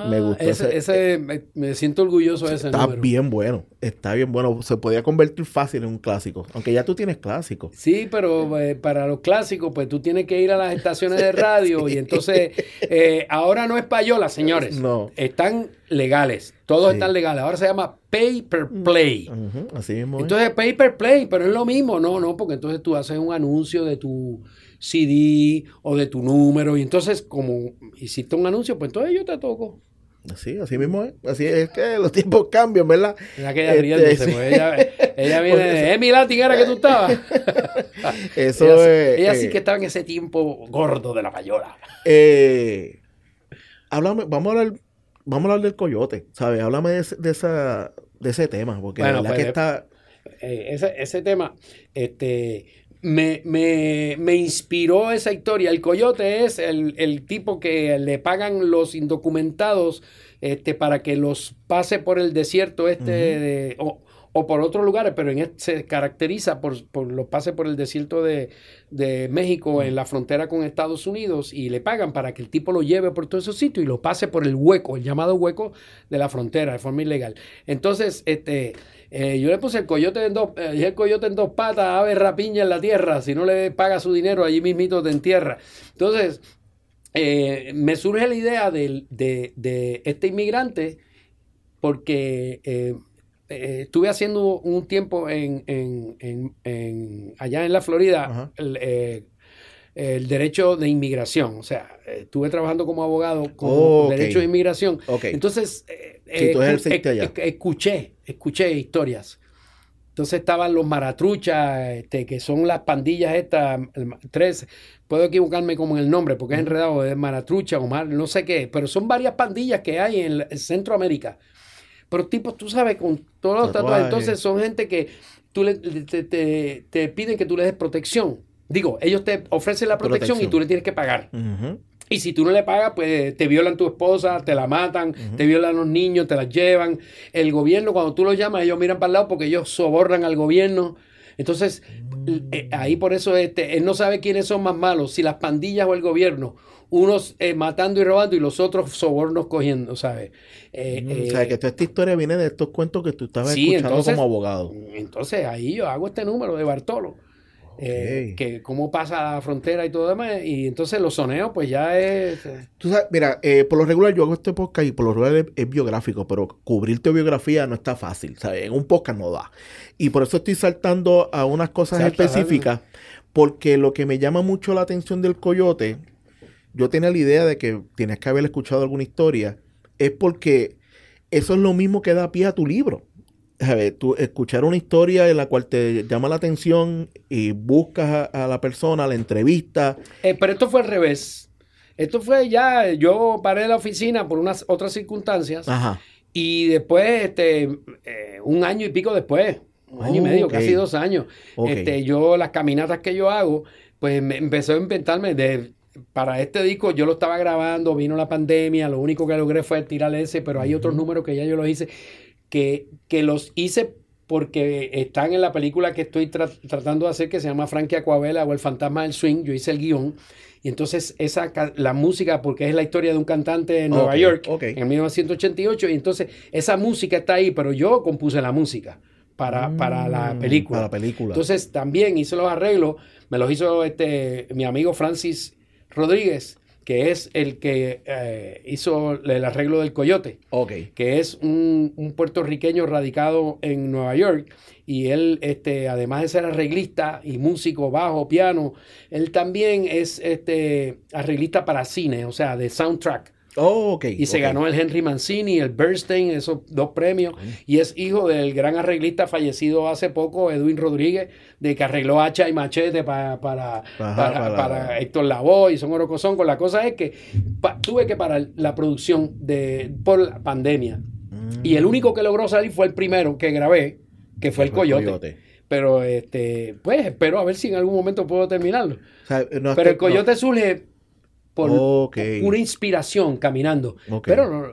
S2: Me siento orgulloso de ese
S1: número. Está bien bueno. Se podía convertir fácil en un clásico, aunque ya tú tienes clásicos.
S2: Sí, pero para los clásicos, pues tú tienes que ir a las estaciones de radio y entonces ahora no es payola, señores.
S1: No.
S2: Están legales. Todos están legales. Ahora se llama Pay Per Play.
S1: Así mismo.
S2: Entonces, Pay Per Play, pero es lo mismo. No, porque entonces tú haces un anuncio de tu CD o de tu número y entonces como hiciste un anuncio, pues entonces yo te toco.
S1: Así mismo es. Así es que los tiempos cambian, ¿verdad?
S2: Mira que ella riéndose, pues ella viene de mi Latin era que tú estabas.
S1: Eso
S2: ella sí que estaba en ese tiempo gordo de la payola.
S1: Vamos a hablar del Coyote, ¿sabes? Háblame de ese tema, porque la verdad que está...
S2: Ese tema, me inspiró esa historia. El Coyote es el tipo que le pagan los indocumentados para que los pase por el desierto o por otros lugares, pero se caracteriza por los pases por el desierto de México en la frontera con Estados Unidos y le pagan para que el tipo lo lleve por todos esos sitios y lo pase por el hueco, el llamado hueco de la frontera de forma ilegal. Entonces, yo le puse el coyote en dos patas, ave rapiña en la tierra, si no le paga su dinero allí mismito te entierra. Entonces, me surge la idea de este inmigrante porque... estuve haciendo un tiempo allá en la Florida el derecho de inmigración. O sea, estuve trabajando como abogado con derecho de inmigración. Entonces, escuché historias. Entonces estaban los maratruchas, que son las pandillas estas, tres, puedo equivocarme como en el nombre, porque es enredado, de maratrucha o no sé qué, pero son varias pandillas que hay en Centroamérica. Pero tipos, tú sabes, con todos los tatuajes. Entonces son gente que te piden que tú les des protección. Digo, ellos te ofrecen la protección y tú le tienes que pagar. Y si tú no le pagas, pues te violan tu esposa, te la matan, te violan los niños, te las llevan. El gobierno, cuando tú los llamas, ellos miran para el lado porque ellos sobornan al gobierno. Entonces, ahí por eso él no sabe quiénes son más malos, si las pandillas o el gobierno. Unos matando y robando y los otros sobornos cogiendo, ¿sabes?
S1: O sea, que toda esta historia viene de estos cuentos que tú estabas escuchando como abogado.
S2: Entonces, ahí yo hago este número de Bartolo. Que cómo pasa la frontera y todo demás. Y entonces los soneos, pues ya es...
S1: Tú sabes, mira, por lo regular yo hago este podcast y por lo regular es biográfico, pero cubrir tu biografía no está fácil, ¿sabes? En un podcast no da. Y por eso estoy saltando a unas cosas específicas, porque lo que me llama mucho la atención del Coyote... Yo tenía la idea de que tienes que haber escuchado alguna historia, es porque eso es lo mismo que da pie a tu libro. ¿Sabes? Tú escuchar una historia en la cual te llama la atención y buscas a la persona, la entrevista.
S2: Pero esto fue al revés. Esto fue ya, yo paré de la oficina por unas otras circunstancias. Y después, un año y pico después, un año y medio, casi 2 años, yo las caminatas que yo hago, pues me empecé a inventarme para este disco yo lo estaba grabando, vino la pandemia, lo único que logré fue tirar ese, pero hay otros números que ya yo los hice, que los hice porque están en la película que estoy tratando de hacer, que se llama Frankie Aquavela o El Fantasma del Swing. Yo hice el guión. Y entonces la música, porque es la historia de un cantante en Nueva York en 1988, y entonces esa música está ahí, pero yo compuse la música para la película.
S1: Para la película.
S2: Entonces también hice los arreglos, me los hizo mi amigo Francis Rodríguez, que es el que hizo el arreglo del Coyote, que es un puertorriqueño radicado en Nueva York, y él, además de ser arreglista y músico, bajo, piano, él también es arreglista para cine, o sea, de soundtrack. Y se ganó el Henry Mancini, el Bernstein, esos 2 premios. Y es hijo del gran arreglista fallecido hace poco, Edwin Rodríguez, de que arregló Hacha y Machete para Héctor Lavoe y Son Orocosón. La cosa es que tuve que parar la producción por la pandemia. Y el único que logró salir fue el primero que grabé, que fue el Coyote. Pero pues espero a ver si en algún momento puedo terminarlo. O sea, pero el Coyote surge por una inspiración caminando. Pero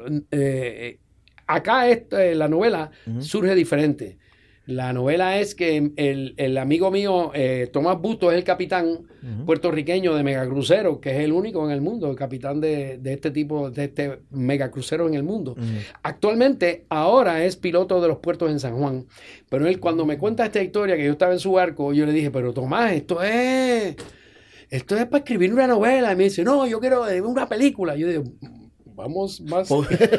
S2: acá la novela surge diferente. La novela es que el amigo mío, Tomás Busto, es el capitán puertorriqueño de megacrucero, que es el único en el mundo, el capitán de este tipo, de este megacrucero en el mundo. Actualmente, ahora es piloto de los puertos en San Juan. Pero él, cuando me cuenta esta historia, que yo estaba en su barco, yo le dije, pero Tomás, esto es para escribir una novela. Y me dice, no, yo quiero una película. Yo digo, vamos más.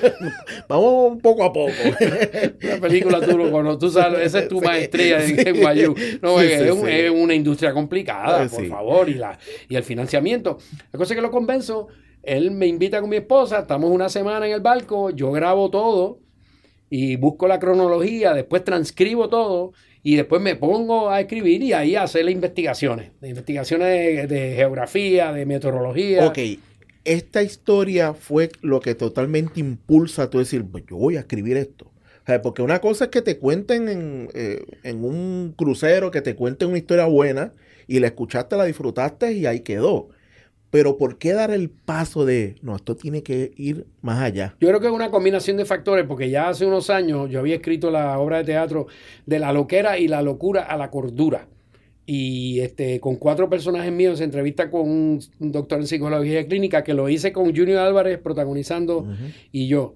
S1: Vamos poco a poco.
S2: Una película tú sabes, esa es tu maestría en Guayú. No, es una industria complicada, por favor, y el financiamiento. La cosa es que lo convenzo, él me invita con mi esposa, estamos una semana en el barco, yo grabo todo y busco la cronología, después transcribo todo. Y después me pongo a escribir y ahí a hacer las investigaciones. De geografía, de meteorología.
S1: Esta historia fue lo que totalmente impulsa a tú decir, pues yo voy a escribir esto. O sea, porque una cosa es que te cuenten en un crucero, que te cuenten una historia buena y la escuchaste, la disfrutaste y ahí quedó. Pero ¿por qué dar el paso de, no, esto tiene que ir más allá?
S2: Yo creo que es una combinación de factores, porque ya hace unos años yo había escrito la obra de teatro de la loquera y la locura a la cordura. Y con 4 personajes míos, se entrevista con un doctor en psicología clínica, que lo hice con Junior Álvarez protagonizando y yo.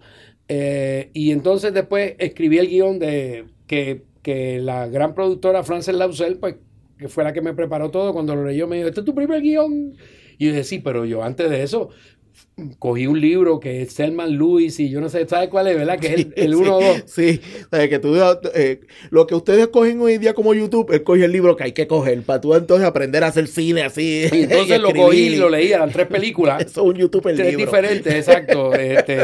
S2: Y entonces después escribí el guión de que la gran productora Frances Lausel, pues, que fue la que me preparó todo, cuando lo leyó me dijo, ¿este es tu primer guión? Y yo dije, sí, pero yo antes de eso cogí un libro que es Selman Lewis y yo no sé, ¿sabes cuál es, verdad? Que es el 1-2.
S1: Sí, que tú, lo que ustedes cogen hoy en día como YouTube, él coge el libro que hay que coger para tú entonces aprender a hacer cine así.
S2: Y entonces lo cogí y lo leí, eran 3 películas.
S1: Eso es un YouTube el
S2: 3
S1: libro.
S2: diferentes, exacto.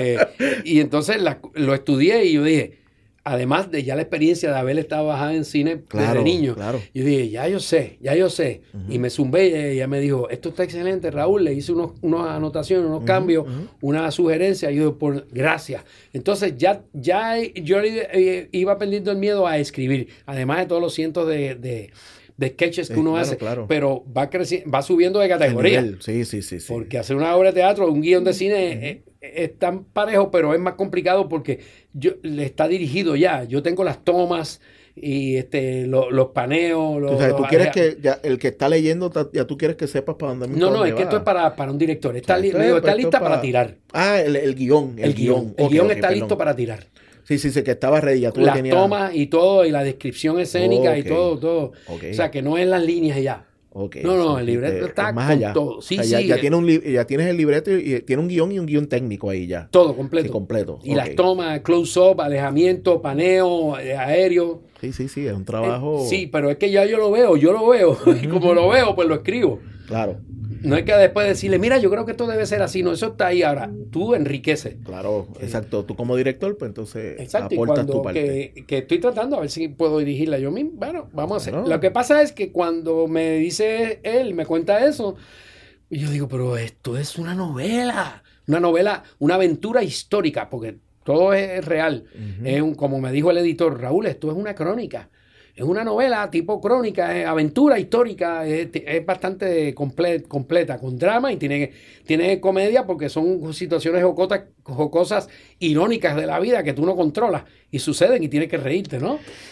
S2: Y entonces lo estudié y yo dije, además de ya la experiencia de haber estado bajada en cine desde niño, yo dije, ya yo sé. Y me zumbé y ella me dijo, esto está excelente, Raúl. Le hice unas anotaciones, unos cambios, una sugerencia. Y yo digo, gracias. Entonces ya yo iba perdiendo el miedo a escribir, además de todos los cientos de sketches que uno hace, pero va subiendo de categoría.
S1: Sí.
S2: Porque hacer una obra de teatro, un guión de cine es tan parejo, pero es más complicado porque le está dirigido ya. Yo tengo las tomas y los paneos.
S1: Tú quieres que ya el que está leyendo, ya tú quieres que sepas para dónde
S2: No, es que esto es para un director. Está lista para tirar.
S1: El guión.
S2: El guión está listo para tirar.
S1: Sí, que estaba ready. Ya tú
S2: las tomas y todo, y la descripción escénica y todo. O sea, que no es las líneas ya. No, el libreto está
S1: más
S2: con
S1: allá.
S2: todo. Sí,
S1: ya tienes el libreto y tiene un guión y un guión técnico ahí ya.
S2: Todo completo.
S1: Sí, completo.
S2: Y las tomas, close-up, alejamiento, paneo, aéreo.
S1: Sí, es un trabajo.
S2: Sí, pero es que ya yo lo veo. Y como lo veo, pues lo escribo.
S1: Claro.
S2: No hay que después decirle, mira, yo creo que esto debe ser así. No, eso está ahí ahora. Tú enriqueces.
S1: Claro, exacto. Tú como director, pues entonces
S2: aportas
S1: tu parte.
S2: Que estoy tratando a ver si puedo dirigirla yo mismo. Bueno, vamos a hacer. Lo que pasa es que cuando me dice él, me cuenta eso, y yo digo, pero esto es una novela. Una aventura histórica, porque todo es real. Como me dijo el editor, Raúl, esto es una crónica. Es una novela tipo crónica, aventura histórica, es bastante completa, con drama y tiene comedia porque son situaciones jocosas, irónicas de la vida que tú no controlas y suceden y tienes que reírte, ¿no?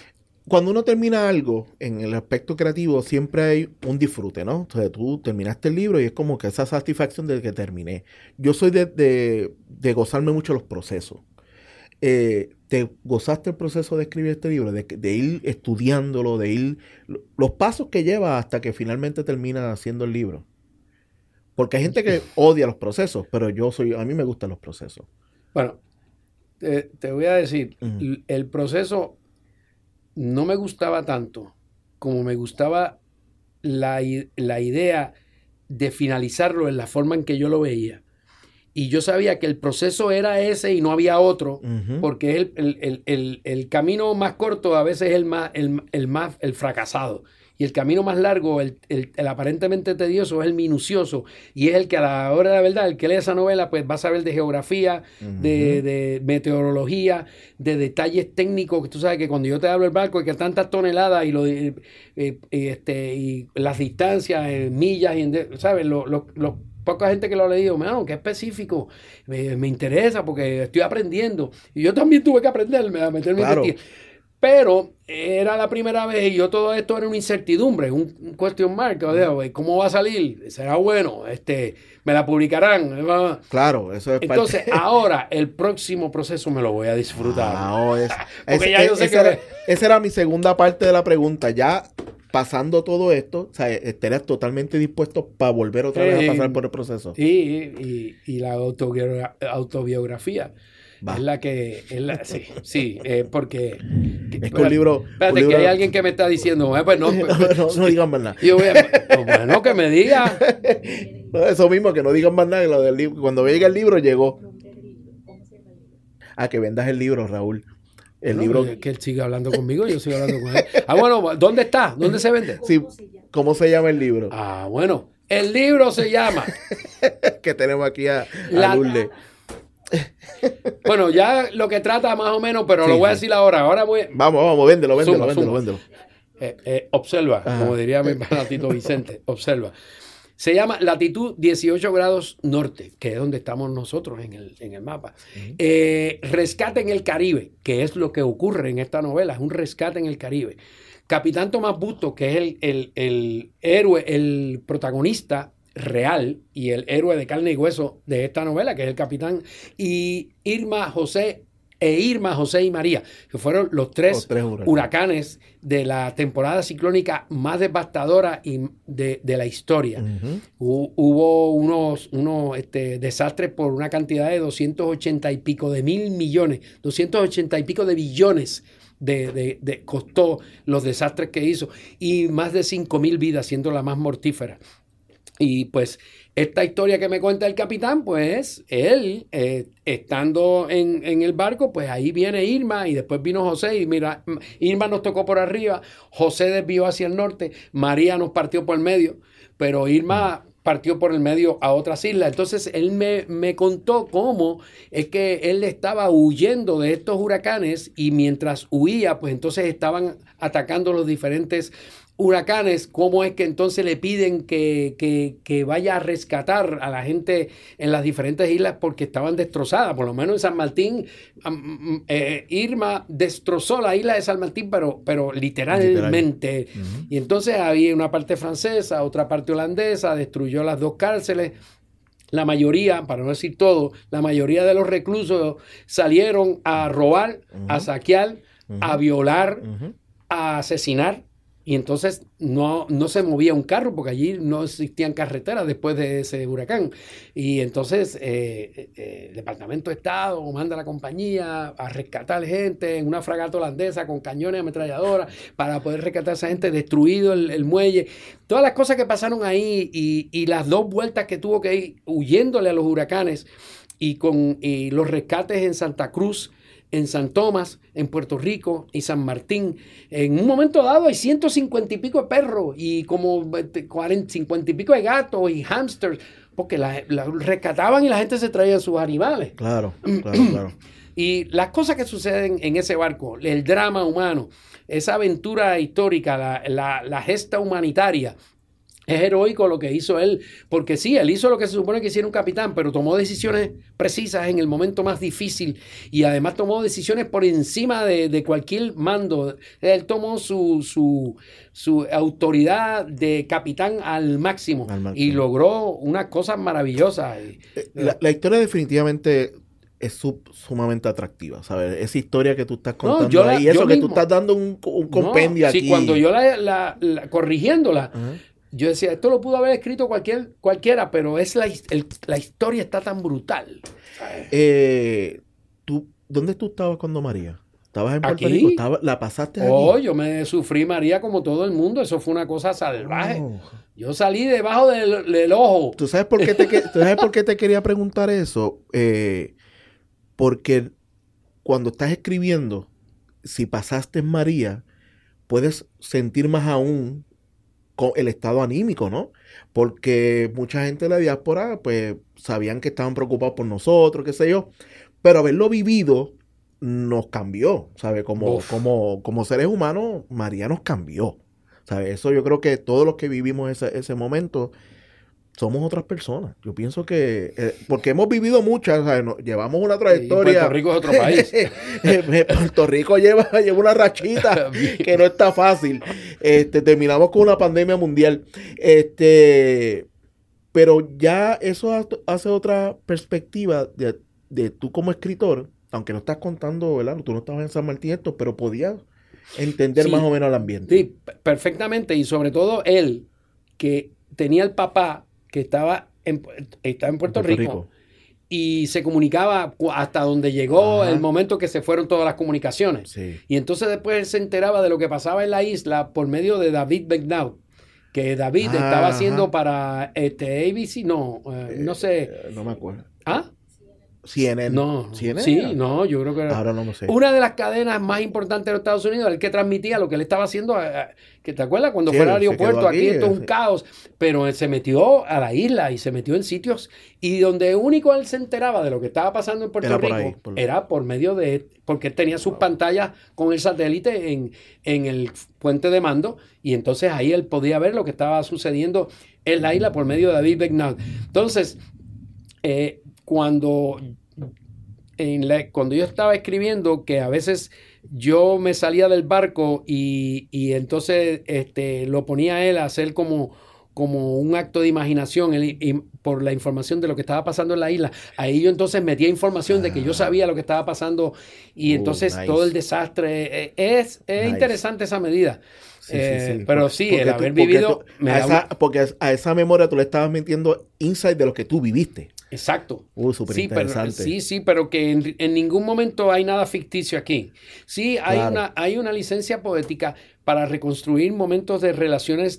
S1: cuando uno termina algo, en el aspecto creativo, siempre hay un disfrute, ¿no? Entonces tú terminaste el libro y es como que esa satisfacción de que terminé. Yo soy de gozarme mucho los procesos. ¿Te gozaste el proceso de escribir este libro? De ir estudiándolo, de ir... Los pasos que lleva hasta que finalmente termina haciendo el libro. Porque hay gente que odia los procesos, pero a mí me gustan los procesos.
S2: Bueno, te voy a decir, el proceso no me gustaba tanto como me gustaba la idea de finalizarlo en la forma en que yo lo veía. Y yo sabía que el proceso era ese y no había otro, porque es el camino más corto a veces es el fracasado. Y el camino más largo, el aparentemente tedioso, es el minucioso. Y es el que a la hora de la verdad, el que lee esa novela, pues va a saber de geografía, de meteorología, de detalles técnicos. Que tú sabes que cuando yo te hablo del barco, hay que tantas toneladas y las distancias, millas, ¿sabes? Poca gente que lo ha leído, qué específico, me interesa porque estoy aprendiendo. Y yo también tuve que aprender a meterme en el Pero era la primera vez y yo todo esto era una incertidumbre, un question mark. ¿Cómo va a salir? ¿Será bueno? ¿Me la publicarán?
S1: Claro, eso es
S2: Entonces, ahora el próximo proceso me lo voy a disfrutar.
S1: Esa era mi segunda parte de la pregunta. Ya pasando todo esto, o sea, estarías totalmente dispuesto para volver otra vez a pasar por el proceso.
S2: Y la autobiografía. Es la que... sí, porque...
S1: Es que un libro...
S2: Espérate, que hay alguien que me está diciendo, pues no
S1: digan más nada.
S2: Yo bueno, que me diga.
S1: Eso mismo, que no digan más nada. Lo del libro. Cuando llegue el libro, llegó. Que vendas el libro, Raúl. El libro...
S2: Es que él sigue hablando conmigo, yo sigo hablando con él. Bueno, ¿dónde está? ¿Dónde se vende?
S1: Sí, ¿cómo se llama el libro?
S2: Bueno, el libro se llama...
S1: que tenemos aquí a Lourdes.
S2: Bueno, ya lo que trata más o menos, pero lo voy a decir ahora.
S1: Vamos, véndelo.
S2: Observa, como diría mi panatito Vicente, observa. Se llama Latitud 18 grados norte, que es donde estamos nosotros en el mapa. Rescate en el Caribe, que es lo que ocurre en esta novela, es un rescate en el Caribe. Capitán Tomás Busto, que es el héroe, el protagonista real y el héroe de carne y hueso de esta novela, que es el capitán, y Irma, José y María, que fueron los tres huracanes de la temporada ciclónica más devastadora de la historia. Hubo unos desastres por una cantidad de 280 y pico de mil millones, 280 y pico de billones costó los desastres que hizo, y más de 5,000 vidas, siendo la más mortífera. Y pues esta historia que me cuenta el capitán, pues él, estando en el barco, pues ahí viene Irma y después vino José, y mira, Irma nos tocó por arriba, José desvió hacia el norte, María nos partió por el medio, pero Irma partió por el medio a otras islas. Entonces él me contó cómo es que él estaba huyendo de estos huracanes, y mientras huía, pues entonces estaban atacando los diferentes huracanes, cómo es que entonces le piden que vaya a rescatar a la gente en las diferentes islas porque estaban destrozadas. Por lo menos en San Martín, Irma destrozó la isla de San Martín, pero literalmente. Y entonces había una parte francesa, otra parte holandesa, destruyó las dos cárceles. La mayoría, para no decir todo, la mayoría de los reclusos salieron a robar, a saquear, a violar, a asesinar. Y entonces no se movía un carro porque allí no existían carreteras después de ese huracán. Y entonces el Departamento de Estado manda a la compañía a rescatar gente en una fragata holandesa con cañones, ametralladoras, para poder rescatar a esa gente, destruido el muelle. Todas las cosas que pasaron ahí y las dos vueltas que tuvo que ir huyéndole a los huracanes, y los rescates en Santa Cruz, en San Tomás, en Puerto Rico y San Martín. En un momento dado hay 150 y pico de perros y como 50 y pico de gatos y hámsters, porque la rescataban y la gente se traía sus animales.
S1: Claro.
S2: Y las cosas que suceden en ese barco, el drama humano, esa aventura histórica, la gesta humanitaria, Es heroico lo que hizo él, porque sí, él hizo lo que se supone que hiciera un capitán, pero tomó decisiones precisas en el momento más difícil y además tomó decisiones por encima de cualquier mando. Él tomó su autoridad de capitán al máximo y logró unas cosas maravillosas.
S1: La historia definitivamente es sumamente atractiva, ¿sabes? Esa historia que tú estás contando ahí, eso que tú estás dando un compendio aquí.
S2: Sí, cuando yo corrigiéndola, yo decía, esto lo pudo haber escrito cualquiera, pero es la historia está tan brutal.
S1: ¿Dónde tú estabas cuando María? ¿Estabas en Puerto
S2: ¿Aquí?
S1: Rico? ¿La pasaste aquí?
S2: Yo me sufrí María como todo el mundo. Eso fue una cosa salvaje. Yo salí debajo del ojo.
S1: ¿Tú sabes por qué te quería preguntar eso? Porque cuando estás escribiendo, si pasaste en María, puedes sentir más aún con el estado anímico, ¿no? Porque mucha gente de la diáspora, pues, sabían que estaban preocupados por nosotros, qué sé yo, pero haberlo vivido nos cambió, ¿sabes? Como seres humanos, María nos cambió, ¿sabes? Eso yo creo que todos los que vivimos ese momento somos otras personas. Yo pienso que, porque hemos vivido muchas, ¿sabes? Llevamos una trayectoria.
S2: Puerto Rico es otro país.
S1: Puerto Rico lleva una rachita que no está fácil. Terminamos con una pandemia mundial. Pero ya eso hace otra perspectiva de tú como escritor, aunque no estás contando, ¿verdad? Tú no estabas en San Martín pero podías entender más o menos el ambiente.
S2: Sí, perfectamente. Y sobre todo él, que tenía el papá que estaba en Puerto Rico y se comunicaba hasta donde llegó el momento que se fueron todas las comunicaciones.
S1: Sí.
S2: Y entonces después él se enteraba de lo que pasaba en la isla por medio de David Begnaud, que David estaba haciendo para ABC, no sé.
S1: No me acuerdo.
S2: ¿Ah?
S1: CNN.
S2: No,
S1: CNN.
S2: Sí, no, yo creo que era
S1: ahora no sé.
S2: Una de las cadenas más importantes de los Estados Unidos, el que transmitía lo que él estaba haciendo, que te acuerdas cuando fue al aeropuerto, aquí esto es un caos, pero él se metió a la isla y se metió en sitios y donde único él se enteraba de lo que estaba pasando en Puerto Rico era por medio de, porque él tenía sus pantallas con el satélite en el puente de mando y entonces ahí él podía ver lo que estaba sucediendo en la isla por medio de David Begnaud. Entonces, cuando yo estaba escribiendo, que a veces yo me salía del barco y entonces lo ponía a él a hacer como un acto de imaginación por la información de lo que estaba pasando en la isla. Ahí yo entonces metía información de que yo sabía lo que estaba pasando y entonces todo el desastre. Es interesante esa medida. Sí. Pero sí, el haber vivido...
S1: Porque a esa memoria tú le estabas metiendo insight de lo que tú viviste.
S2: Exacto.
S1: Súper interesante.
S2: Sí, pero que en ningún momento hay nada ficticio aquí. Sí, hay una licencia poética para reconstruir momentos de relaciones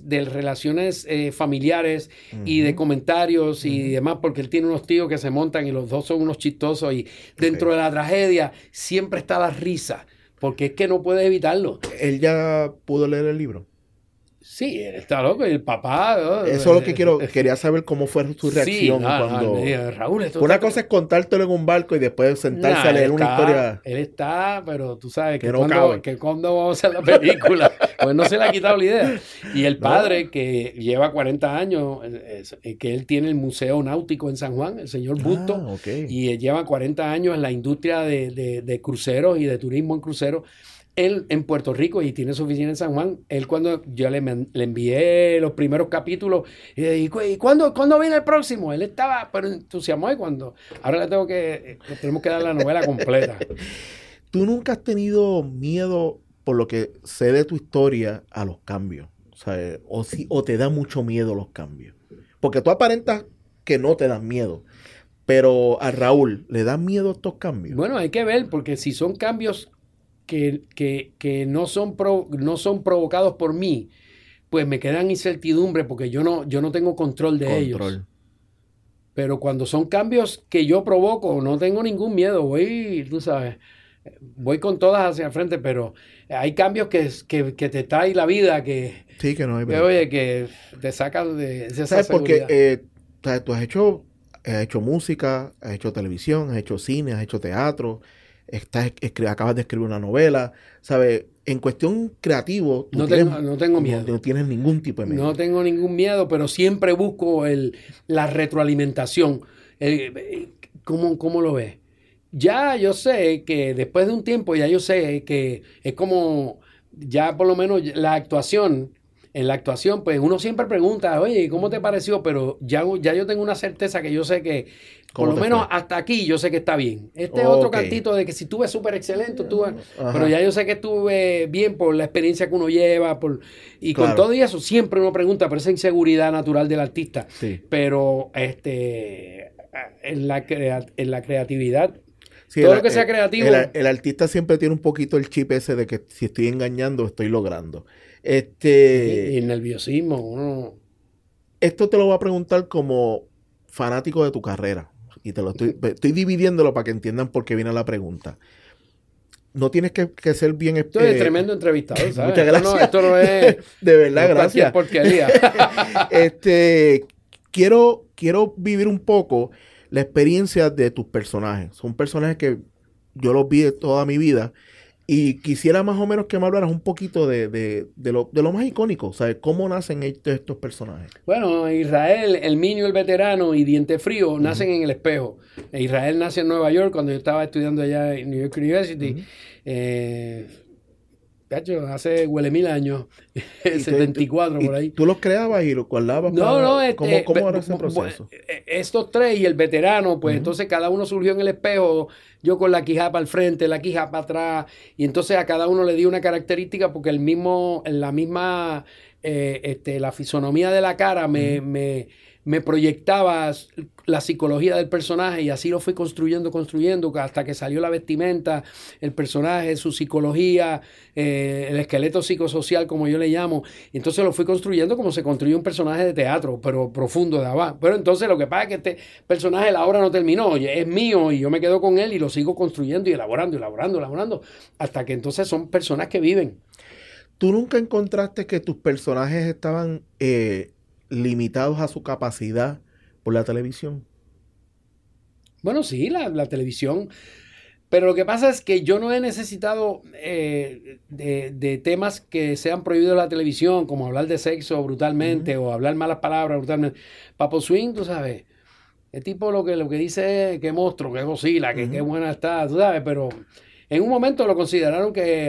S2: familiares y de comentarios y demás, porque él tiene unos tíos que se montan y los dos son unos chistosos y dentro de la tragedia siempre está la risa, porque es que no puedes evitarlo.
S1: ¿Él ya pudo leer el libro?
S2: Sí, él está loco. Y el papá...
S1: Eso es lo que quería saber cómo fue su reacción cuando...
S2: Raúl,
S1: una cosa es contártelo en un barco y después sentarse a leer una historia...
S2: Él está, pero tú sabes que cuando vamos a hacer la película, pues no se le ha quitado la idea. Y el padre, que lleva 40 años, que él tiene el Museo Náutico en San Juan, el señor Busto, y lleva 40 años en la industria de cruceros y de turismo en cruceros. Él en Puerto Rico y tiene su oficina en San Juan. Él cuando yo le envié los primeros capítulos y ¿cuándo viene el próximo? Él estaba pero entusiasmado y ahora tenemos que dar la novela completa.
S1: ¿Tú nunca has tenido miedo por lo que sé de tu historia a los cambios? ¿Sabes? O te da mucho miedo los cambios. Porque tú aparentas que no te dan miedo. Pero a Raúl, ¿le dan miedo estos cambios?
S2: Bueno, hay que ver, porque si son cambios que no son provocados por mí, pues me quedan incertidumbre porque yo no tengo control de ellos. Pero cuando son cambios que yo provoco, no tengo ningún miedo. Voy con todas hacia el frente, pero hay cambios que te trae la vida, que te sacan de esa
S1: ¿sabes?
S2: seguridad.
S1: Porque tú has hecho música, has hecho televisión, has hecho cine, has hecho teatro. acabas de escribir una novela, ¿sabes? En cuestión creativo,
S2: no tengo miedo.
S1: No tienes ningún tipo de miedo.
S2: No tengo ningún miedo, pero siempre busco la retroalimentación. ¿Cómo lo ves? Ya yo sé que después de un tiempo, ya yo sé que es como, ya por lo menos en la actuación, pues uno siempre pregunta, oye, ¿cómo te pareció? Pero ya yo tengo una certeza que yo sé que, por lo menos hasta aquí, yo sé que está bien. Este es otro cantito de que si estuve súper excelente, pero ya yo sé que estuve bien por la experiencia que uno lleva, y con todo y eso, siempre uno pregunta por esa inseguridad natural del artista.
S1: Sí.
S2: Pero en la creatividad, sí, todo lo que sea creativo.
S1: El artista siempre tiene un poquito el chip ese de que si estoy engañando, estoy logrando.
S2: Y el nerviosismo.
S1: Esto te lo voy a preguntar como fanático de tu carrera. Y estoy dividiéndolo para que entiendan por qué viene la pregunta. No tienes que ser bien...
S2: Esto es tremendo entrevistador, ¿sabes?
S1: Muchas gracias.
S2: Esto no es...
S1: De verdad, gracias.
S2: Porquería.
S1: Quiero vivir un poco la experiencia de tus personajes. Son personajes que yo los vi de toda mi vida y quisiera más o menos que me hablaras un poquito de lo más icónico, ¿sabes? ¿Cómo nacen estos personajes?
S2: Bueno, Israel, el Minio, el veterano y Diente Frío nacen en el espejo. Israel nace en Nueva York cuando yo estaba estudiando allá en New York University. Hace huele 1000 años, 74 por ahí.
S1: ¿Tú los creabas y los guardabas?
S2: No,
S1: ¿Cómo era ese proceso?
S2: Estos tres y el veterano, pues entonces cada uno surgió en el espejo, yo con la quijada para el frente, la quijada para atrás, y entonces a cada uno le di una característica porque la fisonomía de la cara me proyectaba la psicología del personaje y así lo fui construyendo hasta que salió la vestimenta, el personaje, su psicología, el esqueleto psicosocial, como yo le llamo. Entonces lo fui construyendo como se construye un personaje de teatro, pero profundo de abajo. Pero entonces lo que pasa es que este personaje, la obra no terminó, es mío y yo me quedo con él y lo sigo construyendo y elaborando, hasta que entonces son personas que viven.
S1: ¿Tú nunca encontraste que tus personajes estaban limitados a su capacidad por la televisión?
S2: Bueno, sí, la televisión, pero lo que pasa es que yo no he necesitado de temas que sean prohibidos en la televisión, como hablar de sexo brutalmente o hablar malas palabras brutalmente. Papo Swing, tú sabes, el tipo lo que dice es que monstruo, que Godzilla, que qué buena está, tú sabes, pero en un momento lo consideraron que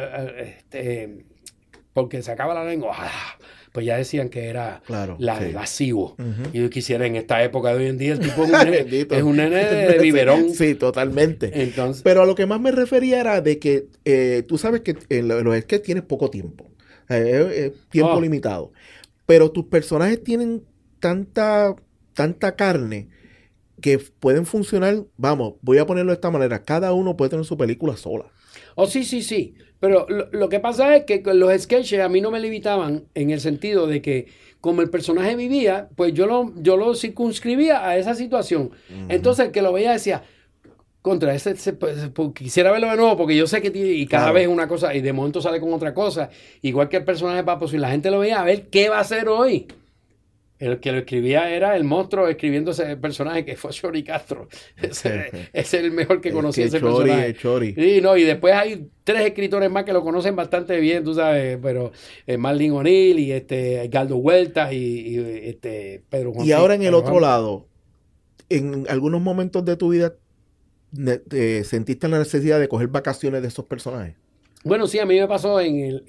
S2: porque sacaba la lengua, pues ya decían que era lascivo. Y yo quisiera en esta época de hoy en día, el tipo es un nene de biberón.
S1: Sí, totalmente.
S2: Entonces,
S1: pero a lo que más me refería era de que tú sabes que en los sketches tienes poco tiempo. Tiempo limitado. Pero tus personajes tienen tanta carne que pueden funcionar. Vamos, voy a ponerlo de esta manera. Cada uno puede tener su película sola.
S2: Sí. Pero lo que pasa es que con los sketches a mí no me limitaban en el sentido de que como el personaje vivía, pues yo lo circunscribía a esa situación. Entonces el que lo veía decía, contra quisiera verlo de nuevo porque yo sé que y cada vez una cosa y de momento sale con otra cosa. Igual que el personaje de Papo, si la gente lo veía, a ver qué va a hacer hoy. El que lo escribía era el monstruo escribiendo ese personaje que fue Chori Castro. Ese es el mejor que conocí ese personaje.
S1: Chori.
S2: Y después hay 3 escritores más que lo conocen bastante bien, tú sabes, pero Marlin O'Neill y Edgardo Huertas y Pedro Juan.
S1: Y ahora en el otro lado, en algunos momentos de tu vida, ¿sentiste la necesidad de coger vacaciones de esos personajes?
S2: Bueno, sí, a mí me pasó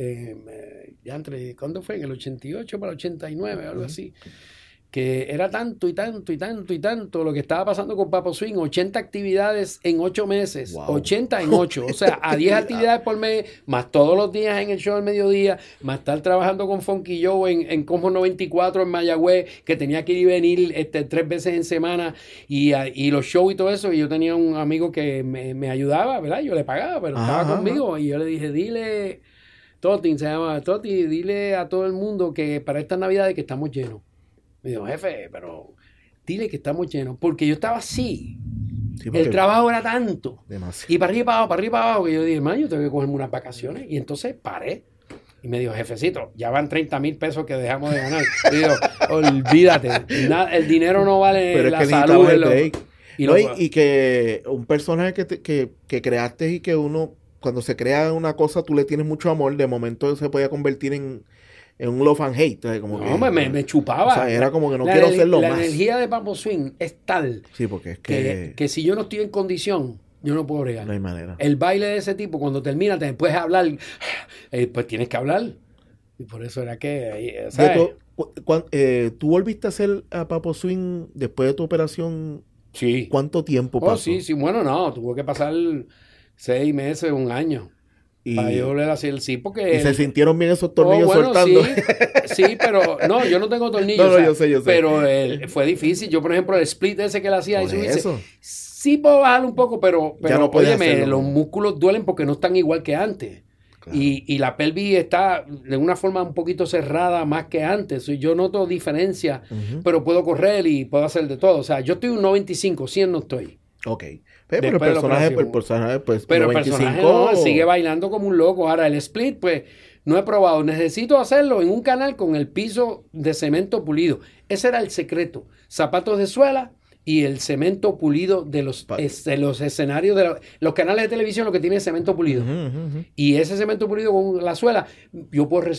S2: ¿cuándo fue? En el 88 para el 89, algo así. Que era tanto lo que estaba pasando con Papo Swing, 80 actividades en 8 meses, 80 en 8, o sea, a 10 actividades por mes, más todos los días en el show al mediodía, más estar trabajando con Funky Joe en Cosmos 94 en Mayagüez, que tenía que ir y venir 3 veces en semana, y los shows y todo eso, y yo tenía un amigo que me ayudaba, ¿verdad? Yo le pagaba, pero estaba conmigo, y yo le dije, dile, Toti, se llama Toti, dile a todo el mundo que para estas navidades que estamos llenos. Me dijo, jefe, pero dile que estamos llenos. Porque yo estaba así. Sí, el trabajo era tanto. Demasiado. Y para arriba para abajo, que yo dije, man, yo tengo que cogerme unas vacaciones. Y entonces paré. Y me dijo, jefecito, ya van 30,000 pesos que dejamos de ganar. Y digo, olvídate, el dinero no vale, pero la salud.
S1: Y que un personaje que creaste y que uno, cuando se crea una cosa, tú le tienes mucho amor, de momento se podía convertir en un love and hate. Como
S2: me chupaba.
S1: O sea, era como que no quiero hacerlo más.
S2: La energía de Papo Swing es tal
S1: porque es
S2: que si yo no estoy en condición, yo no puedo bregar.
S1: No hay manera.
S2: El baile de ese tipo, cuando termina, te puedes hablar, pues tienes que hablar. Y por eso era que... ¿sabes?
S1: ¿Tú volviste a hacer a Papo Swing después de tu operación?
S2: Sí.
S1: ¿Cuánto tiempo pasó?
S2: Sí. Bueno, no, tuvo que pasar 6 meses, 1 año. Para yo volver a hacer porque...
S1: ¿Y se sintieron bien esos tornillos soltando?
S2: Sí, pero... No, yo no tengo tornillos.
S1: Yo sé.
S2: Pero fue difícil. Yo, por ejemplo, el split ese que él hacía...
S1: Por eso.
S2: Sí puedo bajarlo un poco, pero
S1: ya no
S2: óyeme, los músculos duelen porque no están igual que antes. Claro. Y la pelvis está de una forma un poquito cerrada más que antes. Yo noto diferencia, pero puedo correr y puedo hacer de todo. O sea, yo estoy un 95, 100 no estoy.
S1: Ok. Pero el personaje pues
S2: pero el personaje no, sigue bailando como un loco. Ahora, el split, pues, no he probado. Necesito hacerlo en un canal con el piso de cemento pulido. Ese era el secreto. Zapatos de suela y el cemento pulido de los escenarios de los canales de televisión, lo que tiene es cemento pulido. Y ese cemento pulido con la suela, yo puedo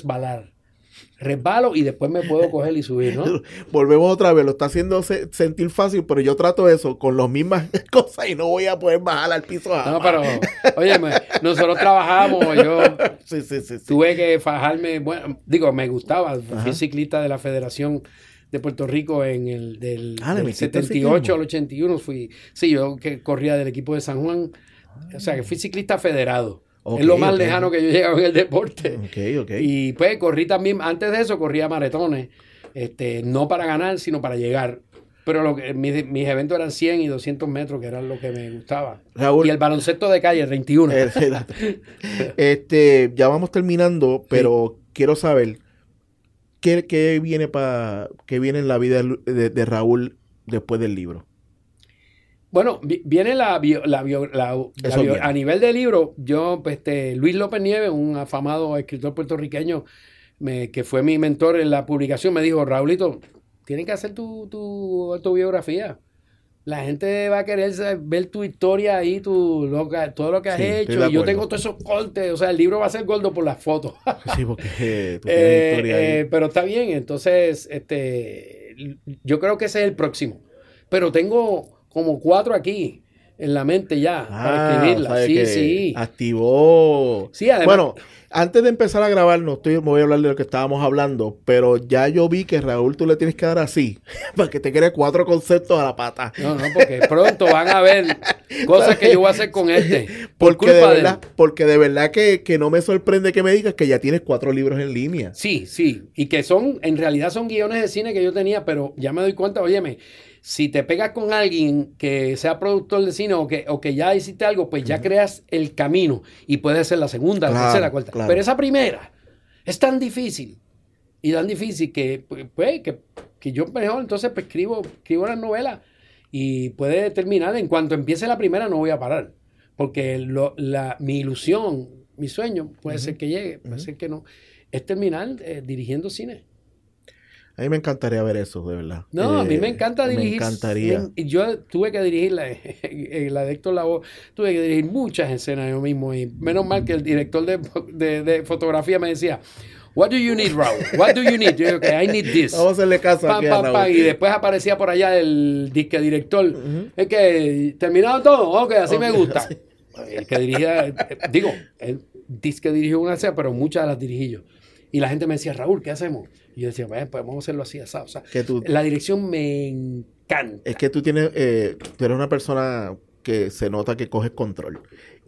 S2: resbalo y después me puedo coger y subir, ¿no?
S1: Volvemos otra vez, lo está haciendo sentir fácil, pero yo trato eso con las mismas cosas y no voy a poder bajar al piso.
S2: No, pero, oye, nosotros trabajamos, yo tuve que fajarme, bueno, me gustaba, fui ciclista de la Federación de Puerto Rico del 78 al 81 yo que corría del equipo de San Juan, o sea que fui ciclista federado. Es lo más lejano que yo he llegado en el deporte. Y pues corrí también, antes de eso corría maratones, no para ganar, sino para llegar. Pero mis eventos eran 100 y 200 metros, que eran lo que me gustaba.
S1: Raúl,
S2: y el baloncesto de calle, 21.
S1: Ya vamos terminando, pero quiero saber, ¿qué viene en la vida de Raúl después del libro?
S2: Bueno, viene a nivel de libro. Yo, Luis López Nieves, un afamado escritor puertorriqueño que fue mi mentor en la publicación, me dijo: Raulito, tienes que hacer tu autobiografía. La gente va a querer ver tu historia ahí, todo lo que has hecho. Y yo tengo todos esos cortes. O sea, el libro va a ser gordo por las fotos.
S1: Sí, porque tú tienes historia ahí.
S2: Pero está bien. Entonces, yo creo que ese es el próximo. Pero tengo como 4 aquí en la mente ya para escribirla. Sí.
S1: Activó.
S2: Sí, además.
S1: Bueno, antes de empezar a grabar, me voy a hablar de lo que estábamos hablando, pero ya yo vi que Raúl tú le tienes que dar así, para que te quede 4 conceptos a la pata.
S2: No, porque pronto van a ver cosas que yo voy a hacer con
S1: Porque de verdad que no me sorprende que me digas que ya tienes 4 libros en línea.
S2: Sí, y que en realidad son guiones de cine que yo tenía, pero ya me doy cuenta, óyeme, si te pegas con alguien que sea productor de cine o que ya hiciste algo, pues ya creas el camino y puede ser la segunda, la tercera, la cuarta. Claro. Pero esa primera es tan difícil que yo mejor entonces pues, escribo una novela y puede terminar. En cuanto empiece la primera no voy a parar, porque mi ilusión, mi sueño, puede ser que llegue, puede ser que no, es terminar dirigiendo cine.
S1: A mí me encantaría ver eso, de verdad.
S2: No, a mí me encanta dirigir.
S1: Me encantaría.
S2: Yo tuve que dirigir la de Héctor Lavoe, tuve que dirigir muchas escenas yo mismo. Y menos mal que el director de fotografía me decía: What do you need, Raúl? What do you need? Yo digo, I need this.
S1: Vamos a hacerle caso aquí a Raúl.
S2: Y después aparecía por allá el disque director. Es que, ¿terminado todo? Ok, así me gusta. El que dirigía, el disque dirigió una escena, pero muchas las dirigí yo. Y la gente me decía: Raúl, ¿qué hacemos? Y yo decía: pues vamos a hacerlo así, asado. O sea, la dirección me encanta.
S1: Es que tú eres una persona que se nota que coges control.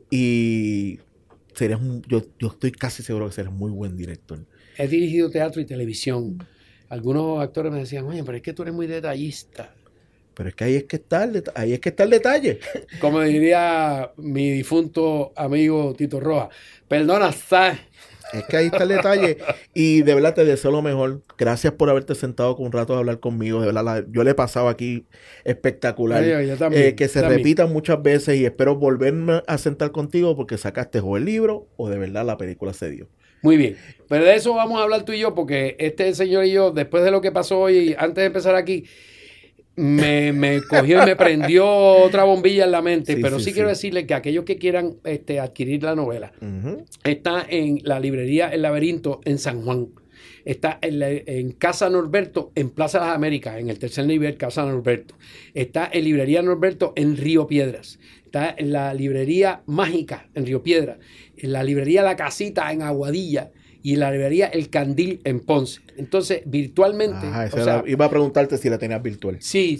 S1: Y yo estoy casi seguro que serás muy buen director.
S2: He dirigido teatro y televisión. Algunos actores me decían: oye, pero es que tú eres muy detallista.
S1: Pero es que ahí es que está el detalle.
S2: Como diría mi difunto amigo Tito Rojas: perdona, ¿sabes?
S1: Es que ahí está el detalle. Y de verdad te deseo lo mejor. Gracias por haberte sentado con un rato a hablar conmigo. De verdad, yo le he pasado aquí espectacular.
S2: Yo también,
S1: que se repitan muchas veces y espero volverme a sentar contigo porque sacaste o el libro o de verdad la película se dio.
S2: Muy bien. Pero de eso vamos a hablar tú y yo, porque este señor y yo, después de lo que pasó hoy, antes de empezar aquí, me cogió y me prendió otra bombilla en la mente, pero sí quiero decirle que aquellos que quieran adquirir la novela, está en la librería El Laberinto en San Juan, está en Casa Norberto, en Plaza de las Américas, en el tercer nivel, Casa Norberto, está en Librería Norberto en Río Piedras, está en la Librería Mágica en Río Piedras, en la Librería La Casita en Aguadilla, y la librería El Candil en Ponce. Entonces, virtualmente...
S1: iba a preguntarte si la tenías virtual.
S2: Sí,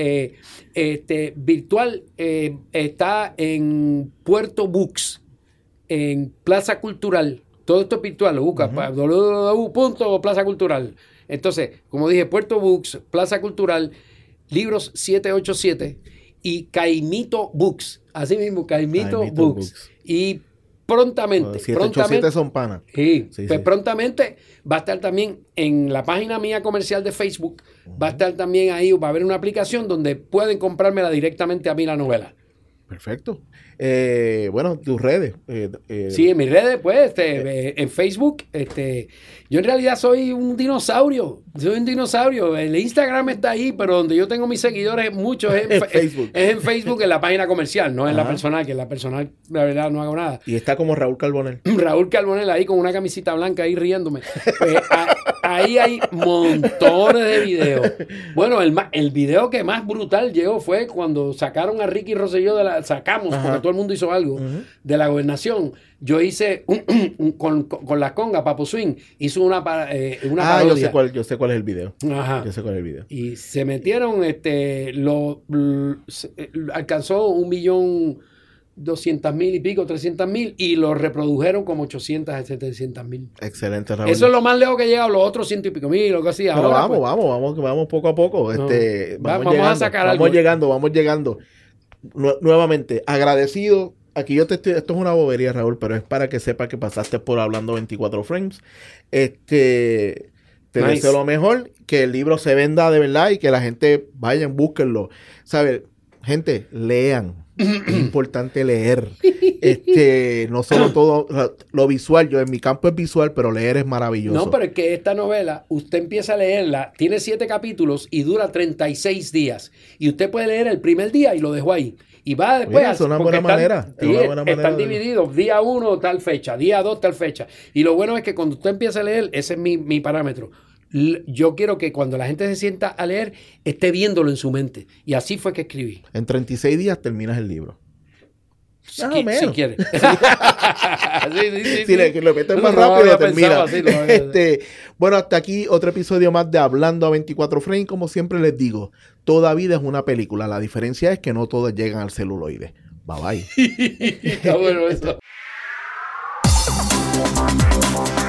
S2: virtual está en Puerto Books, en Plaza Cultural. Todo esto es virtual, lo busca, www.plaza cultural. Entonces, como dije, Puerto Books, Plaza Cultural, Libros 787 y Caimito Books. Así mismo, Caimito Books. Y prontamente.
S1: 787 son panas.
S2: Sí, pues prontamente va a estar también en la página mía comercial de Facebook, va a estar también ahí, va a haber una aplicación donde pueden comprármela directamente a mí la novela.
S1: Perfecto. Bueno, tus redes.
S2: Sí, en mis redes, pues, en Facebook, yo en realidad soy un dinosaurio. El Instagram está ahí, pero donde yo tengo mis seguidores, muchos es en Facebook. Es en Facebook, en la página comercial, no en la personal, que en la personal, la verdad, no hago nada.
S1: Y está como Raúl Carbonell.
S2: Raúl Carbonell ahí con una camisita blanca ahí riéndome. Pues, ahí hay montones de videos. Bueno, el video que más brutal llegó fue cuando sacaron a Ricky Rosselló sacamos, porque todo el mundo hizo algo, de la gobernación. Yo hice con la conga, Papo Swing, hizo una parodia.
S1: Yo sé cuál es el video.
S2: Ajá.
S1: Yo sé cuál es el video.
S2: Y se metieron, alcanzó 1.200.000 y pico, 300.000, y lo reprodujeron como 800 a 700.000.
S1: Excelente, Raúl.
S2: Eso es lo más lejos que he llegado, los otros 100 y pico mil, lo que hacía.
S1: Pero ahora, vamos poco a poco.
S2: Vamos a sacar algo.
S1: Vamos llegando. Nuevamente, agradecido. Aquí esto es una bobería, Raúl, pero es para que sepas que pasaste por Hablando 24 Frames. Te deseo lo mejor, que el libro se venda de verdad y que la gente vayan, búsquenlo. ¿Sabes? Gente, lean. Es importante leer. No solo todo lo visual. Yo en mi campo es visual, pero leer es maravilloso.
S2: No, pero es que esta novela, usted empieza a leerla, tiene 7 capítulos y dura 36 días. Y usted puede leer el primer día y lo dejó ahí. Y va después.
S1: Es una buena manera.
S2: Están divididos. Día 1, tal fecha. Día 2, tal fecha. Y lo bueno es que cuando usted empieza a leer, ese es mi parámetro. Yo quiero que cuando la gente se sienta a leer, esté viéndolo en su mente. Y así fue que escribí.
S1: En 36 días terminas el libro.
S2: Si quieres.
S1: Si lo metes más rápido, termina. Bueno, hasta aquí otro episodio más de Hablando a 24 Frames. Como siempre les digo, toda vida es una película. La diferencia es que no todos llegan al celuloide. Bye bye.
S2: Está bueno eso.